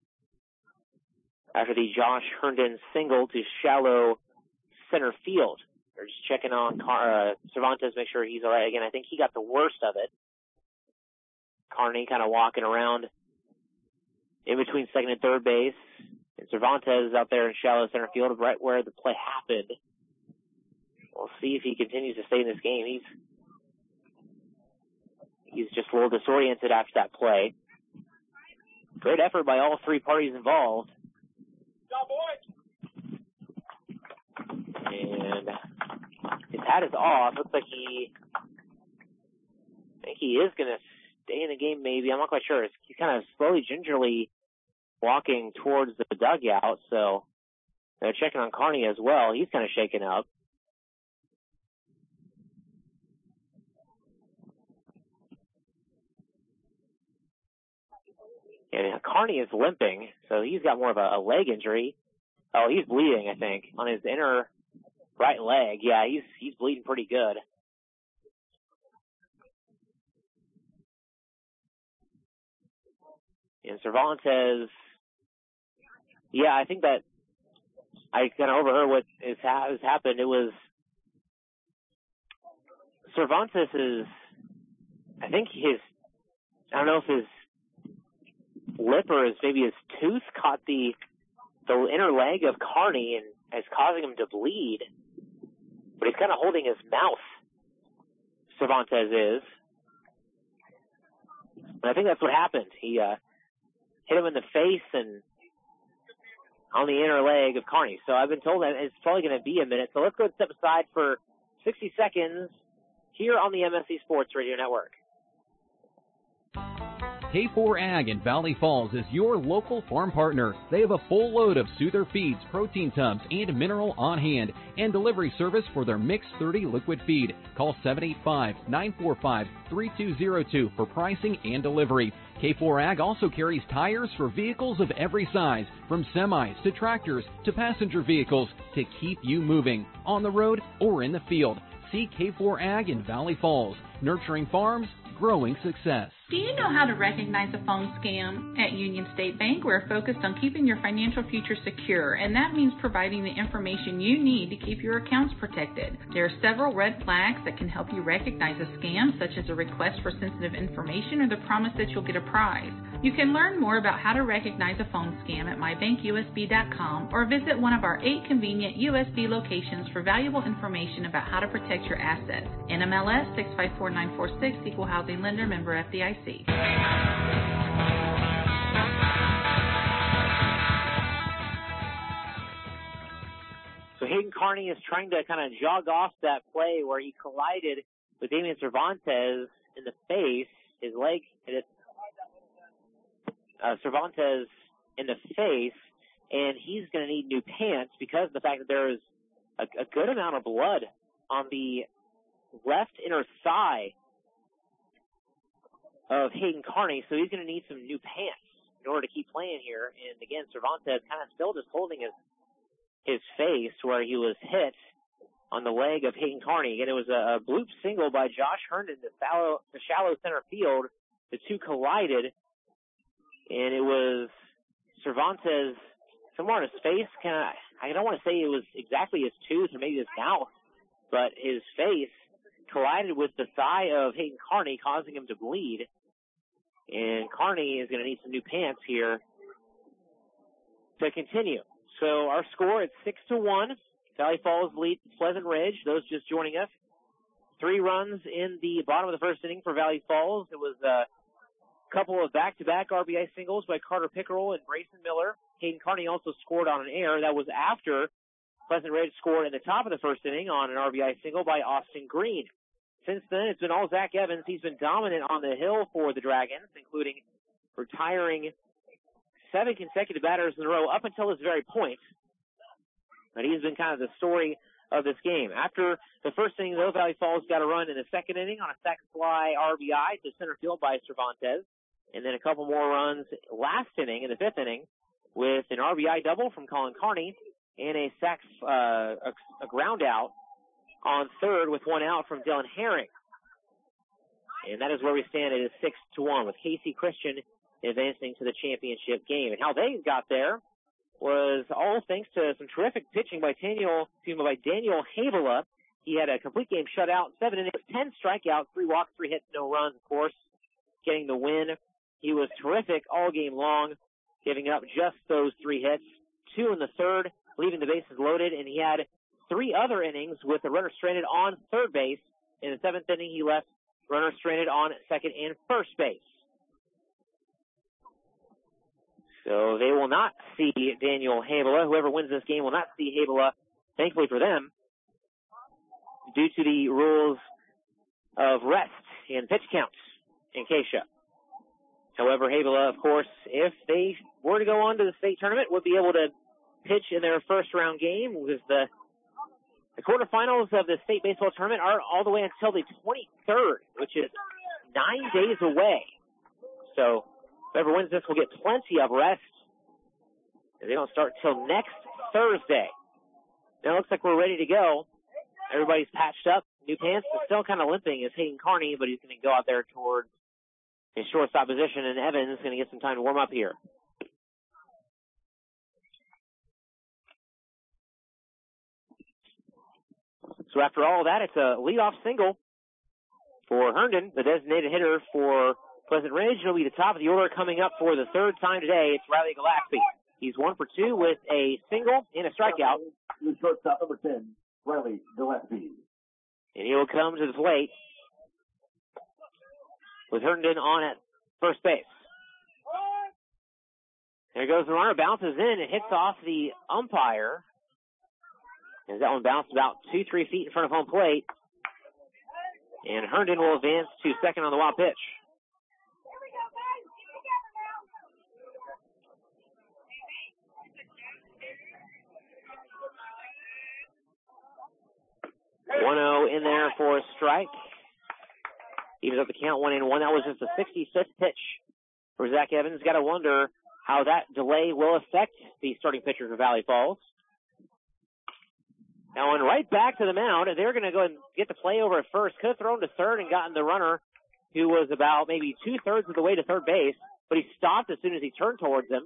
after the Josh Herndon single to shallow center field. They're just checking on Car- uh, Cervantes, make sure he's all right. Again, I think he got the worst of it. Carney kind of walking around in between second and third base. And Cervantes is out there in shallow center field, right where the play happened. We'll see if he continues to stay in this game. He's he's just a little disoriented after that play. Great effort by all three parties involved. And his hat is off. Looks like he, I think he is going to stay in the game maybe. I'm not quite sure. He's kind of slowly, gingerly walking towards the dugout. So they're checking on Carney as well. He's kind of shaken up. And Carney is limping, so he's got more of a, a leg injury. Oh, he's bleeding, I think, on his inner right leg. Yeah, he's he's bleeding pretty good. And Cervantes, yeah, I think that I kind of overheard what is ha- has happened. It was Cervantes is, I think his, I don't know if his lip or his, maybe his tooth caught the the inner leg of Carney and is causing him to bleed. But he's kind of holding his mouth, Cervantes is. And I think that's what happened. He uh, hit him in the face and on the inner leg of Carney. So I've been told that it's probably going to be a minute. So let's go and step aside for sixty seconds here on the M S C Sports Radio Network. K four Ag in Valley Falls is your local farm partner. They have a full load of Soother feeds, protein tubs, and mineral on hand, and delivery service for their Mix thirty liquid feed. Call seven eight five, nine four five, three two zero two for pricing and delivery. K four Ag also carries tires for vehicles of every size, from semis to tractors to passenger vehicles, to keep you moving on the road or in the field. See K four Ag in Valley Falls, nurturing farms, growing success. Do you know how to recognize a phone scam? At Union State Bank, we're focused on keeping your financial future secure, and that means providing the information you need to keep your accounts protected. There are several red flags that can help you recognize a scam, such as a request for sensitive information or the promise that you'll get a prize. You can learn more about how to recognize a phone scam at my bank U S B dot com or visit one of our eight convenient U S B locations for valuable information about how to protect your assets. N M L S six five four nine four six, Equal Housing Lender, member F D I C. So Hayden Carney is trying to kind of jog off that play where he collided with Damian Cervantes in the face. His leg hit uh, Cervantes in the face, and he's going to need new pants because of the fact that there is a, a good amount of blood on the left inner thigh of Hayden Carney, so he's going to need some new pants in order to keep playing here. And again, Cervantes kind of still just holding his his face where he was hit on the leg of Hayden Carney. Again, it was a, a bloop single by Josh Herndon to shallow, to shallow center field. The two collided, and it was Cervantes somewhere on his face. Kind of, I don't want to say it was exactly his tooth or maybe his mouth, but his face collided with the thigh of Hayden Carney, causing him to bleed. And Carney is going to need some new pants here to continue. So our score is six to one. Valley Falls leads Pleasant Ridge. Those just joining us. Three runs in the bottom of the first inning for Valley Falls. It was a couple of back-to-back R B I singles by Carter Pickerel and Brayson Miller. Hayden Carney also scored on an error. That was after Pleasant Ridge scored in the top of the first inning on an R B I single by Austin Green. Since then, it's been all Zach Evans. He's been dominant on the hill for the Dragons, including retiring seven consecutive batters in a row up until this very point. But he's been kind of the story of this game. After the first inning, though, Valley Falls got a run in the second inning on a sac fly R B I to center field by Cervantes. And then a couple more runs last inning in the fifth inning with an R B I double from Colin Carney and a sac, uh, a, a ground out on third with one out from Dylan Herring. And that is where we stand. It is six to one with Casey Christian advancing to the championship game. And how they got there was all thanks to some terrific pitching by Daniel, excuse me, by Daniel Havela. He had a complete game shutout, seven innings, ten strikeouts, three walks, three hits, no runs, of course, getting the win. He was terrific all game long, giving up just those three hits, two in the third, leaving the bases loaded, and he had three other innings with the runner stranded on third base. In the seventh inning, he left runner stranded on second and first base. So they will not see Daniel Havela. Whoever wins this game will not see Havela, thankfully for them, due to the rules of rest and pitch count in Keisha. However, Havela, of course, if they were to go on to the state tournament, would be able to pitch in their first round game with the The quarterfinals of the state baseball tournament are all the way until the twenty-third, which is nine days away. So whoever wins this will get plenty of rest. And they don't start till next Thursday. Now it looks like we're ready to go. Everybody's patched up. New pants, but still kind of limping is Hayden Carney, but he's going to go out there towards his shortstop position, and Evans is going to get some time to warm up here. So after all that, it's a leadoff single for Herndon, the designated hitter for Pleasant Ridge. It'll be the top of the order coming up for the third time today. It's Riley Gillespie. He's one for two with a single and a strikeout. The shortstop number ten, Riley Gillespie. And he will come to the plate with Herndon on at first base. There goes the runner, bounces in, and hits off the umpire. As that one bounced about two, three feet in front of home plate. And Herndon will advance to second on the wild pitch. one oh in there for a strike. Evens up the count, one and one. That was just a sixty-fifth pitch for Zach Evans. Got to wonder how that delay will affect the starting pitcher for Valley Falls. Now, and right back to the mound, and they're going to go and get the play over at first. Could have thrown to third and gotten the runner, who was about maybe two-thirds of the way to third base, but he stopped as soon as he turned towards him.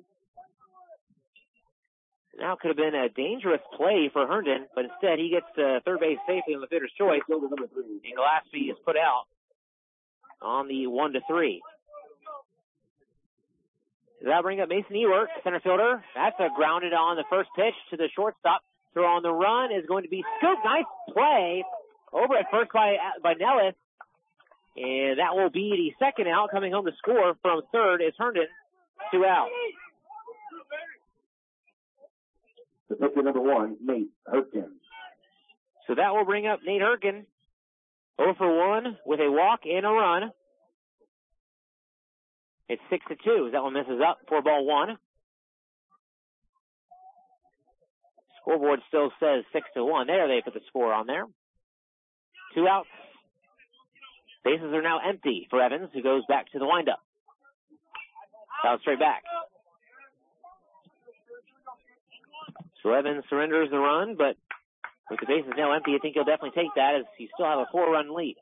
Now could have been a dangerous play for Herndon, but instead he gets to third base safely on the fielders' choice, and Gillespie is put out on the one to three. That'll bring up Mason Ewert, center fielder. That's a grounded on the first pitch to the shortstop. Throw on the run is going to be scooped. Nice play over at first by, by Nellis. And that will be the second out. Coming home to score from third is Herndon. Two out. The pitcher number one, Nate Herkin. So that will bring up Nate Herkin. oh for one with a walk and a run. It's six to two. That one misses up for ball one. Scoreboard still says six to one. There they put the score on there. Two outs. Bases are now empty for Evans, who goes back to the windup. Foul straight back. So Evans surrenders the run, but with the bases now empty, I think he'll definitely take that as you still have a four-run lead.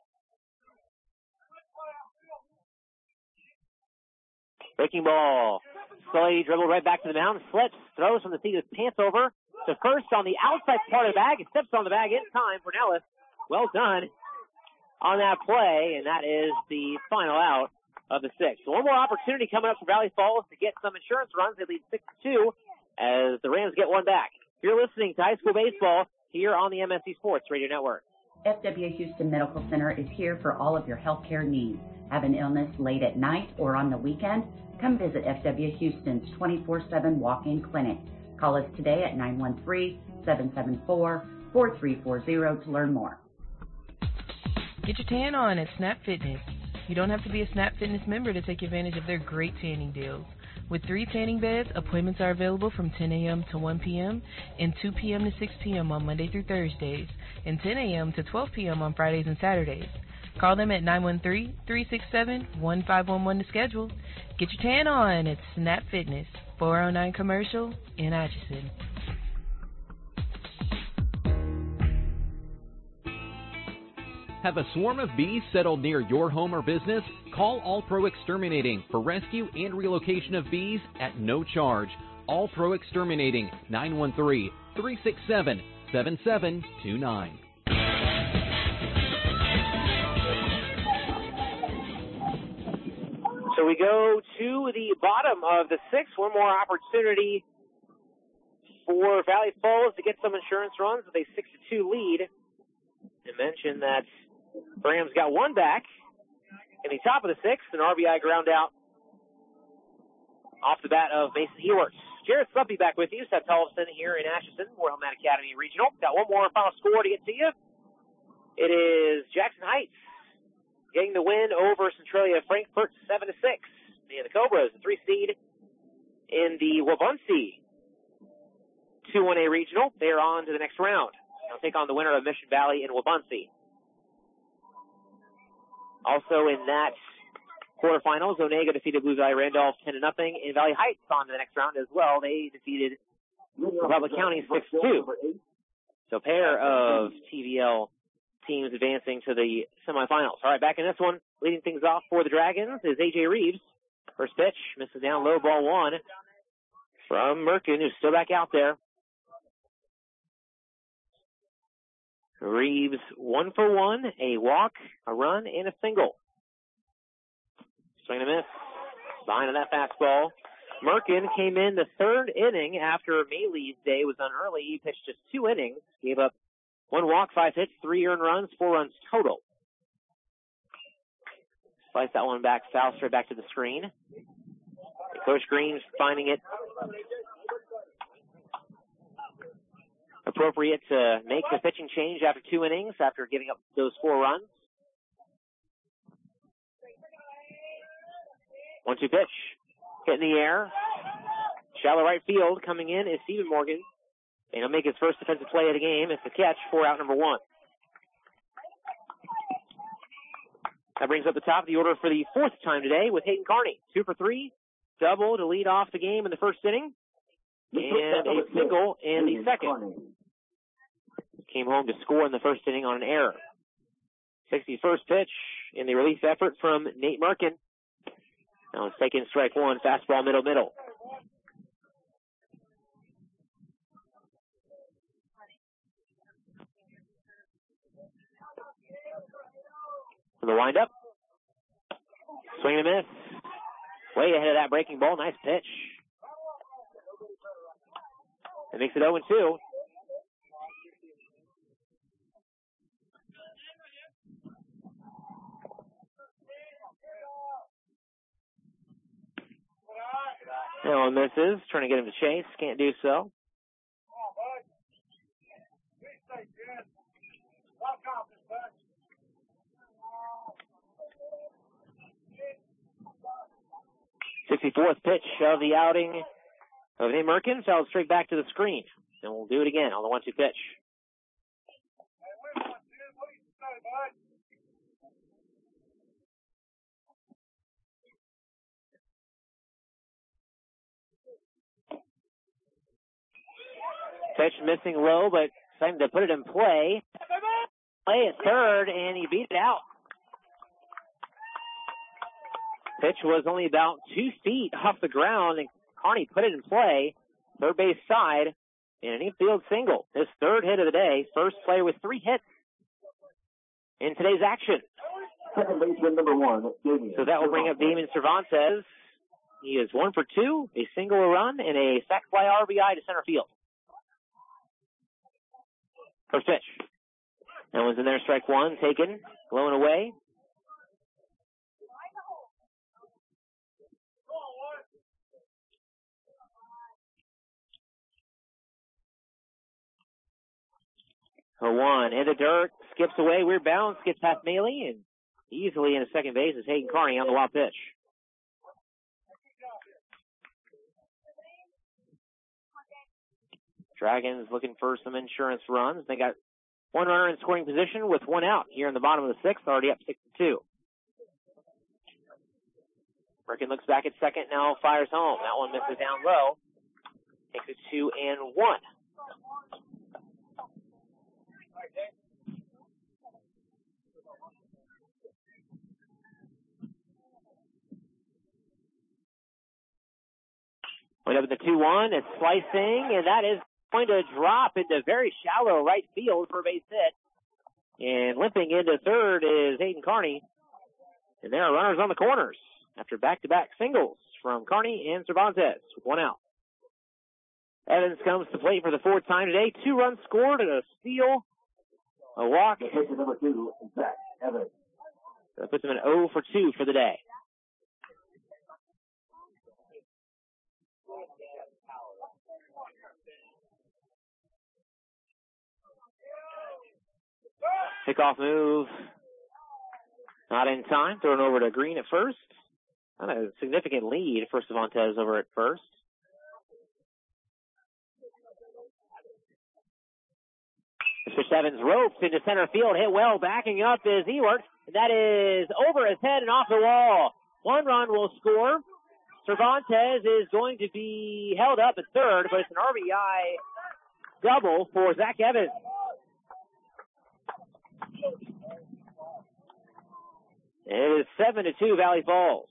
Breaking ball. Scully dribbled right back to the mound, slips, throws from the seat of his pants over to first on the outside part of the bag. He steps on the bag in time for Nellis. Well done on that play, and that is the final out of the sixth. So one more opportunity coming up for Valley Falls to get some insurance runs. They lead six to two as the Rams get one back. You're listening to high school baseball here on the M S C Sports Radio Network. F W Houston Medical Center is here for all of your healthcare needs. Have an illness late at night or on the weekend? Come visit F W Houston's twenty-four seven walk-in clinic. Call us today at nine one three, seven seven four, four three four zero to learn more. Get your tan on at Snap Fitness. You don't have to be a Snap Fitness member to take advantage of their great tanning deals. With three tanning beds, appointments are available from ten a.m. to one p.m. and two p.m. to six p.m. on Monday through Thursdays, and ten a.m. to twelve p.m. on Fridays and Saturdays. Call them at nine one three, three six seven, one five one one to schedule. Get your tan on at Snap Fitness, four oh nine Commercial in Atchison. Have a swarm of bees settled near your home or business? Call All Pro Exterminating for rescue and relocation of bees at no charge. All Pro Exterminating, nine one three, three six seven, seven seven two nine. So we go to the bottom of the sixth. One more opportunity for Valley Falls to get some insurance runs with a six to two lead. I mentioned that Bram's got one back in the top of the sixth, an R B I ground out off the bat of Mason Ewerts. Jared Slumpy back with you. Seth Tolleson here in Atchison, War Hillman Academy Regional. Got one more final score to get to you. It is Jackson Heights getting the win over Centralia Frankfort seven to six. And the Cobras, the three seed in the Wabaunsee two one A Regional. They're on to the next round. They'll take on the winner of Mission Valley and Wabaunsee. Also in that quarterfinals, Onega defeated Blue Valley Randolph ten to nothing, and Valley Heights on to the next round as well. They defeated Republic County six two. So a pair of T V L teams advancing to the semifinals. All right, back in this one, leading things off for the Dragons is A J Reeves. First pitch, misses down low, ball one from Merkin, who's still back out there. Reeves one for one, a walk, a run, and a single. Swing and a miss. Behind on that fastball. Merkin came in the third inning after Maylee's day was done early. He pitched just two innings, gave up one walk, five hits, three earned runs, four runs total. Slice that one back, foul straight back to the screen. Coach Green's finding it appropriate to make the pitching change after two innings, after giving up those four runs. One two pitch. Hit in the air. Shallow right field. Coming in is Stephen Morgan. And he'll make his first defensive play of the game. It's the catch for out number one. That brings up the top of the order for the fourth time today with Hayden Carney. Two for three. Double to lead off the game in the first inning. And a single in the second. Came home to score in the first inning on an error. sixty-first pitch in the relief effort from Nate Merkin. Now it's taking strike one, fastball middle middle. For the windup. Swing and a miss. Way ahead of that breaking ball. Nice pitch. It makes it oh and two. Now on misses, trying to get him to chase. Can't do so. sixty-fourth pitch of the outing of Nate Merkin. Fell straight back to the screen. And we'll do it again on the one two pitch. Pitch missing low, but time to put it in play. Play at third, and he beat it out. Pitch was only about two feet off the ground, and Carney put it in play. Third base side, and an infield single. His third hit of the day. First player with three hits in today's action. Second baseman number one, Damian. So that will bring up Damien Cervantes. He is one for two, a single, a run, and a sac fly R B I to center field. First pitch. That one's in there, strike one, taken, blowing away. For one, in the dirt, skips away, weird bounce, gets past Maley, and easily into second base is Hayden Carney on the wild pitch. Dragons looking for some insurance runs. They got one runner in scoring position with one out here in the bottom of the sixth, already up six to two. Merkin looks back at second, now fires home. That one misses down low. Makes it two and one. Went up in the two one, it's slicing, and that is going to drop into very shallow right field for a base hit. And limping into third is Aiden Carney. And there are runners on the corners after back-to-back singles from Carney and Cervantes with one out. Evans comes to plate for the fourth time today. Two runs scored, a steal, a walk. Number two, Zach Evans. That puts him in oh for two for the day. Pickoff move. Not in time. Thrown over to Green at first. Not a significant lead for Cervantes over at first. Fish Evans ropes into center field. Hit well. Backing up is Ewert. That is over his head and off the wall. One run will score. Cervantes is going to be held up at third, but it's an R B I double for Zach Evans. It is seven to two Valley Falls.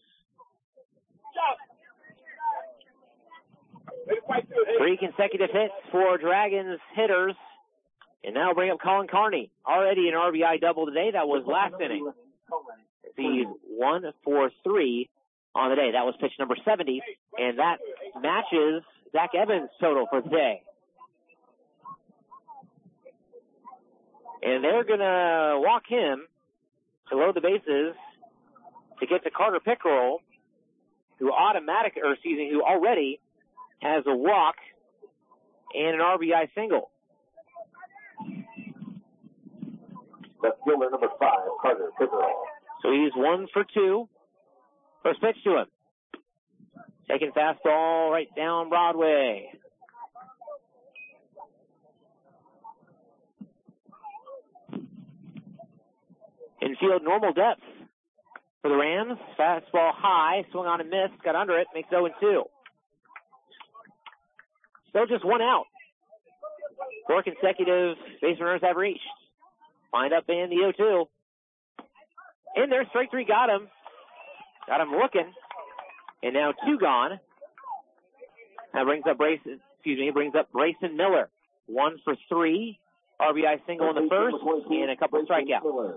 Three consecutive hits for Dragons hitters. And now bring up Colin Carney. Already an R B I double today. That was last inning. He's one for three on the day. That was pitch number seventy. And that matches Zach Evans' total for the day. And they're going to walk him to load the bases to get to Carter Pickerel, who automatic, or excuse me, who already has a walk and an R B I single. Left fielder number five, Carter Pickerel. So he's one for two. First pitch to him. Taking fastball right down Broadway. Infield normal depth for the Rams. Fastball high, swung on and missed, got under it, makes oh and two. Still just one out. Four consecutive base runners have reached. Find up in the oh two. In there, strike three got him. Got him looking. And now two gone. That brings up Brayson, excuse me, brings up Brayson Miller. One for three. R B I single in the first and a couple of strikeouts.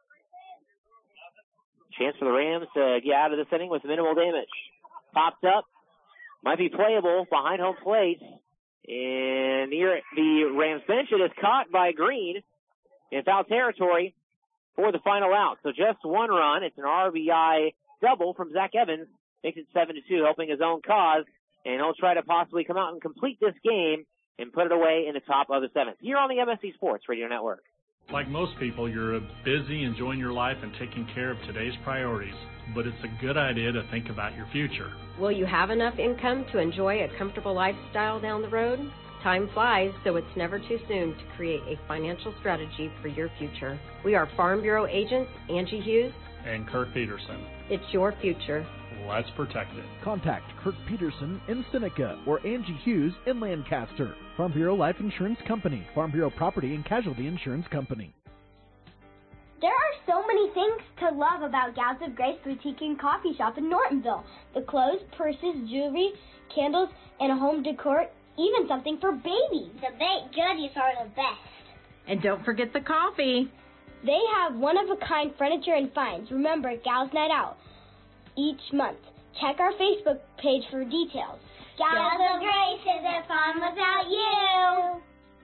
Chance for the Rams to get out of this inning with minimal damage. Popped up. Might be playable behind home plate. And near the Rams bench, it is caught by Green in foul territory for the final out. So just one run. It's an R B I double from Zach Evans. Makes it seven to two, helping his own cause. And he'll try to possibly come out and complete this game and put it away in the top of the seventh. Here on the M S C Sports Radio Network. Like most people, you're busy enjoying your life and taking care of today's priorities. But it's a good idea to think about your future. Will you have enough income to enjoy a comfortable lifestyle down the road? Time flies, so it's never too soon to create a financial strategy for your future. We are Farm Bureau agents Angie Hughes and Kirk Peterson. It's your future. Let's protect it. Contact Kirk Peterson in Seneca or Angie Hughes in Lancaster. Farm Bureau Life Insurance Company. Farm Bureau Property and Casualty Insurance Company. There are so many things to love about Gals of Grace Boutique and Coffee Shop in Nortonville. The clothes, purses, jewelry, candles, and home decor, even something for babies. The baked goodies are the best. And don't forget the coffee. They have one-of-a-kind furniture and finds. Remember, Gals Night Out each month. Check our Facebook page for details. Gals of Grace isn't fun without you.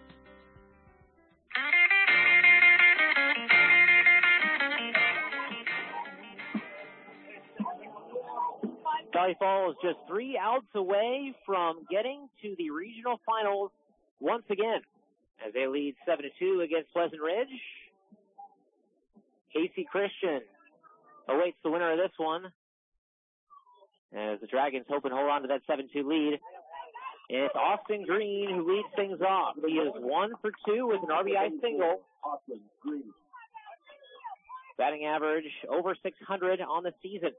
Valley Falls just three outs away from getting to the regional finals once again as they lead seven to two against Pleasant Ridge. Casey Christian awaits the winner of this one as the Dragons hope and hold on to that seven two lead. It's Austin Green who leads things off. He is one for two with an R B I single. Austin Green. Batting average over six hundred on the season.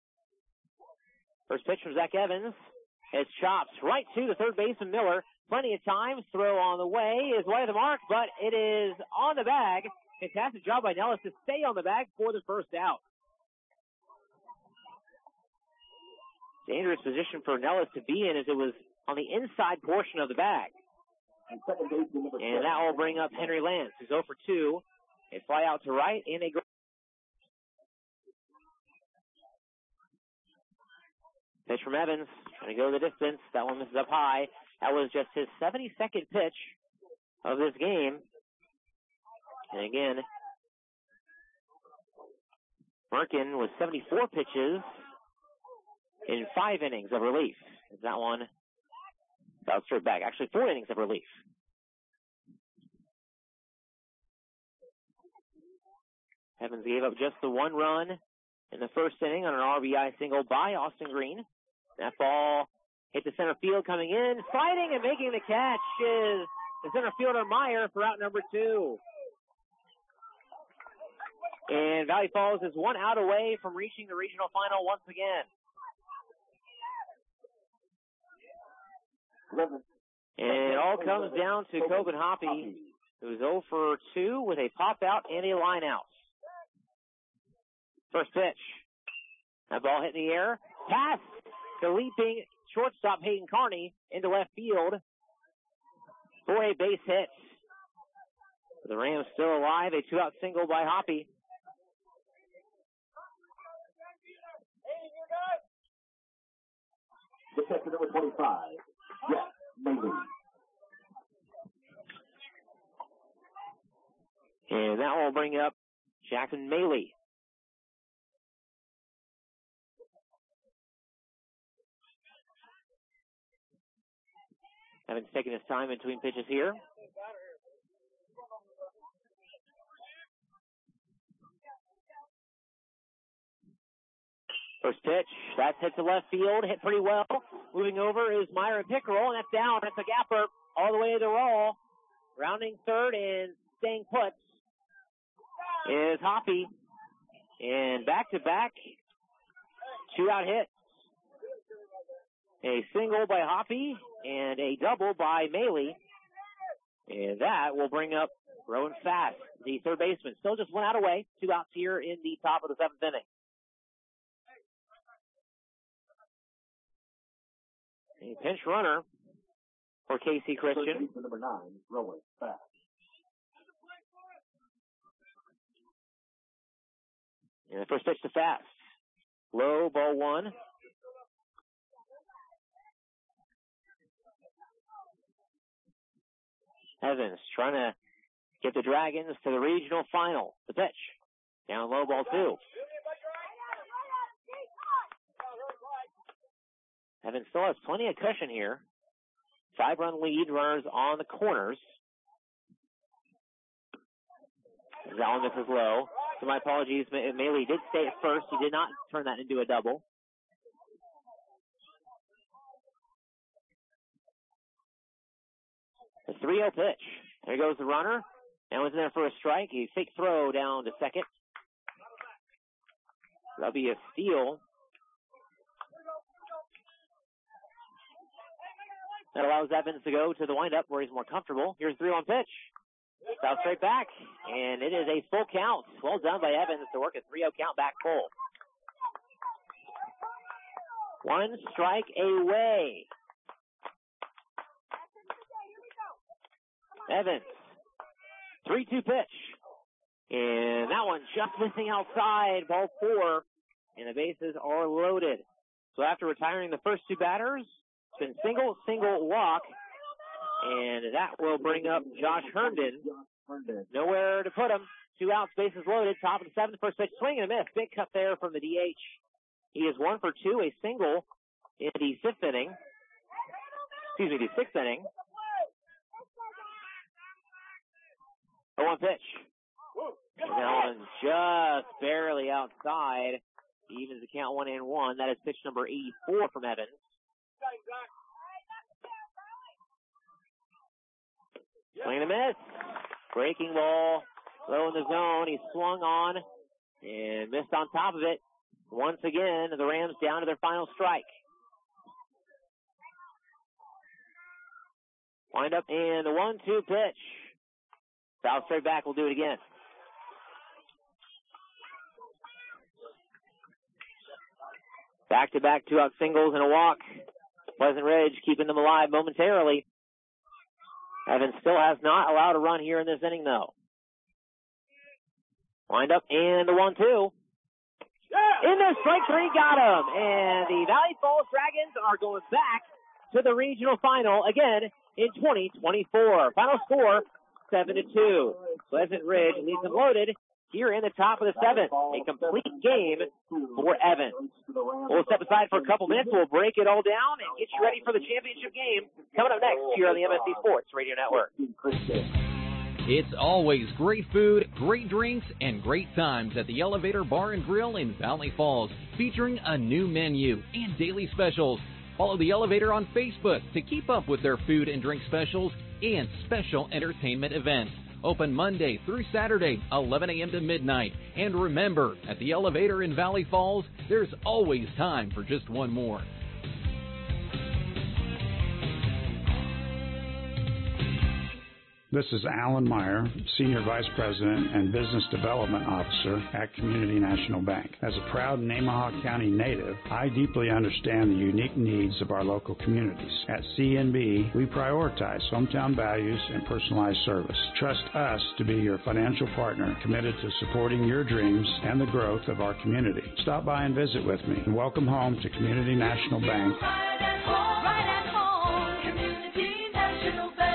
First pitch from Zach Evans. It's chopped right to the third baseman Miller. Plenty of time. Throw on the way is wide of the mark, but it is on the bag. Fantastic job by Nellis to stay on the bag for the first out. Dangerous position for Nellis to be in as it was on the inside portion of the bag. And that will bring up Henry Lance, who's oh for two. A fly out to right and a pitch from Evans. Trying to go the distance. That one misses up high. That was just his seventy-second pitch of this game. And again, Merkin with seventy-four pitches in five innings of relief. Is that one bounced straight back? Actually, four innings of relief. Evans gave up just the one run in the first inning on an R B I single by Austin Green. That ball hit the center field coming in. Sliding and making the catch is the center fielder Meyer for out number two. And Valley Falls is one out away from reaching the regional final once again. And it all comes down to Coben Hoppy, who's oh for two with a pop out and a line out. First pitch. That ball hit in the air. Pass to leaping shortstop Hayden Carney into left field for a base hit. The Rams still alive. A two-out single by Hoppy. The catcher number twenty-five, Jack Maley. And that will bring up Jackson Maley. Evans taking his time between pitches here. First pitch, that's hit to left field, hit pretty well. Moving over is Myron Pickerel, and that's down. That's a gapper all the way to the roll. Rounding third and staying put is Hoppy. And back-to-back two-out hits. A single by Hoppy and a double by Maley. And that will bring up Rowan Fast, the third baseman. Still just one out away. Two outs here in the top of the seventh inning. A pinch runner for Casey Christian. Number nine, Rowan Fast. And the first pitch to Fast. Low, ball one. Evans trying to get the Dragons to the regional final. The pitch. Down low, ball two. Evans still has plenty of cushion here. Five-run lead, runners on the corners. That one misses low. So my apologies. Maley did stay at first. He did not turn that into a double. The three oh pitch. There goes the runner. And was in there for a strike. A fake throw down to second. That'll be a steal. That allows Evans to go to the windup where he's more comfortable. Here's three one pitch. South straight back. And it is a full count. Well done by Evans to work a three oh count back full. One strike away. Evans. three two pitch. And that one just missing outside. Ball four. And the bases are loaded. So after retiring the first two batters, it's been single, single, walk. And that will bring up Josh Herndon. Nowhere to put him. Two outs, bases loaded. Top of the seventh, first pitch, swing and a miss. Big cut there from the D H. He is one for two, a single in the fifth inning. Excuse me, the sixth inning. oh one pitch. And that one just barely outside. He evens the count one and one. That is pitch number eighty-four from Evans. Swing and a miss. Breaking ball, low in the zone. He swung on and missed on top of it. Once again, the Rams down to their final strike. Wind up and the one two pitch. Foul straight back. We'll do it again. Back-to-back two-out singles and a walk. Pleasant Ridge keeping them alive momentarily. Evans still has not allowed a run here in this inning, though. Wind up and the one two. In there, strike three, got him. And the Valley Falls Dragons are going back to the regional final again in twenty twenty-four. Final score, seven to two. Pleasant Ridge leaves them loaded here in the top of the seventh. A complete game for Evans. We'll step aside for a couple minutes. We'll break it all down and get you ready for the championship game coming up next here on the M S C Sports Radio Network. It's always great food, great drinks, and great times at the Elevator Bar and Grill in Valley Falls, featuring a new menu and daily specials. Follow the Elevator on Facebook to keep up with their food and drink specials and special entertainment events. Open Monday through Saturday, eleven a.m. to midnight. And remember, at the Elevator in Valley Falls, there's always time for just one more. This is Alan Meyer, Senior Vice President and Business Development Officer at Community National Bank. As a proud Nemaha County native, I deeply understand the unique needs of our local communities. At C N B, we prioritize hometown values and personalized service. Trust us to be your financial partner committed to supporting your dreams and the growth of our community. Stop by and visit with me, and welcome home to Community National Bank. Right at home, right at home, Community National Bank.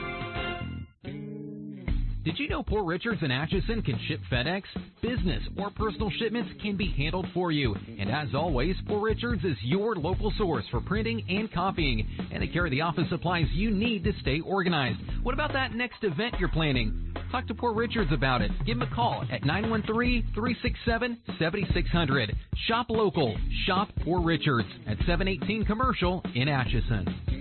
Did you know Poor Richards and Atchison can ship FedEx? Business or personal shipments can be handled for you. And as always, Poor Richards is your local source for printing and copying. And they carry the office supplies you need to stay organized. What about that next event you're planning? Talk to Poor Richards about it. Give them a call at nine one three, three six seven, seven six zero zero. Shop local. Shop Poor Richards at seven eighteen Commercial in Atchison.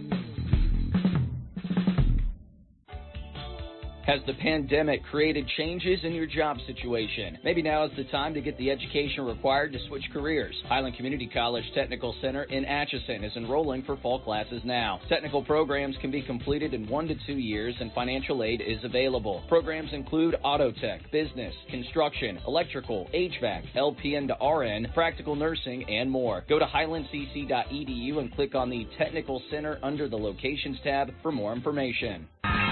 Has the pandemic created changes in your job situation? Maybe now is the time to get the education required to switch careers. Highland Community College Technical Center in Atchison is enrolling for fall classes now. Technical programs can be completed in one to two years and financial aid is available. Programs include auto tech, business, construction, electrical, H V A C, L P N to R N, practical nursing, and more. Go to highland c c dot e d u and click on the Technical Center under the Locations tab for more information.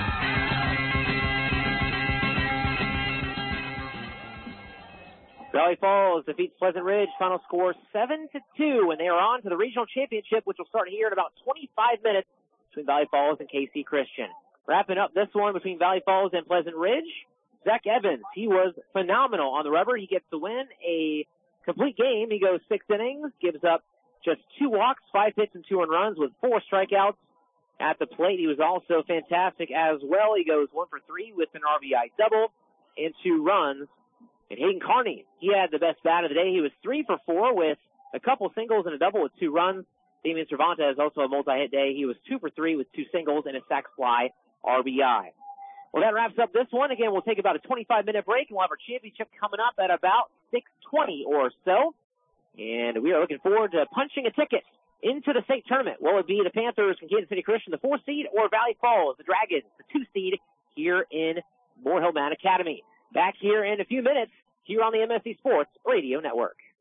Valley Falls defeats Pleasant Ridge. Final score seven to two, and they are on to the regional championship, which will start here in about twenty-five minutes between Valley Falls and K C Christian. Wrapping up this one between Valley Falls and Pleasant Ridge, Zach Evans. He was phenomenal on the rubber. He gets to win a complete game. He goes six innings, gives up just two walks, five hits, and two runs with four strikeouts. At the plate, he was also fantastic as well. He goes one for three with an R B I double and two runs. And Hayden Carney, he had the best bat of the day. He was three for four with a couple singles and a double with two runs. Damian Cervantes also a multi-hit day. He was two for three with two singles and a sac fly R B I. Well, that wraps up this one. Again, we'll take about a twenty-five minute break, and we'll have our championship coming up at about six twenty or so. And we are looking forward to punching a ticket into the state tournament. Will it be the Panthers and Kansas City Christian, the four seed, or Valley Falls, the Dragons, the two seed here in Moore Hillman Academy? Back here in a few minutes here on the M S C Sports Radio Network.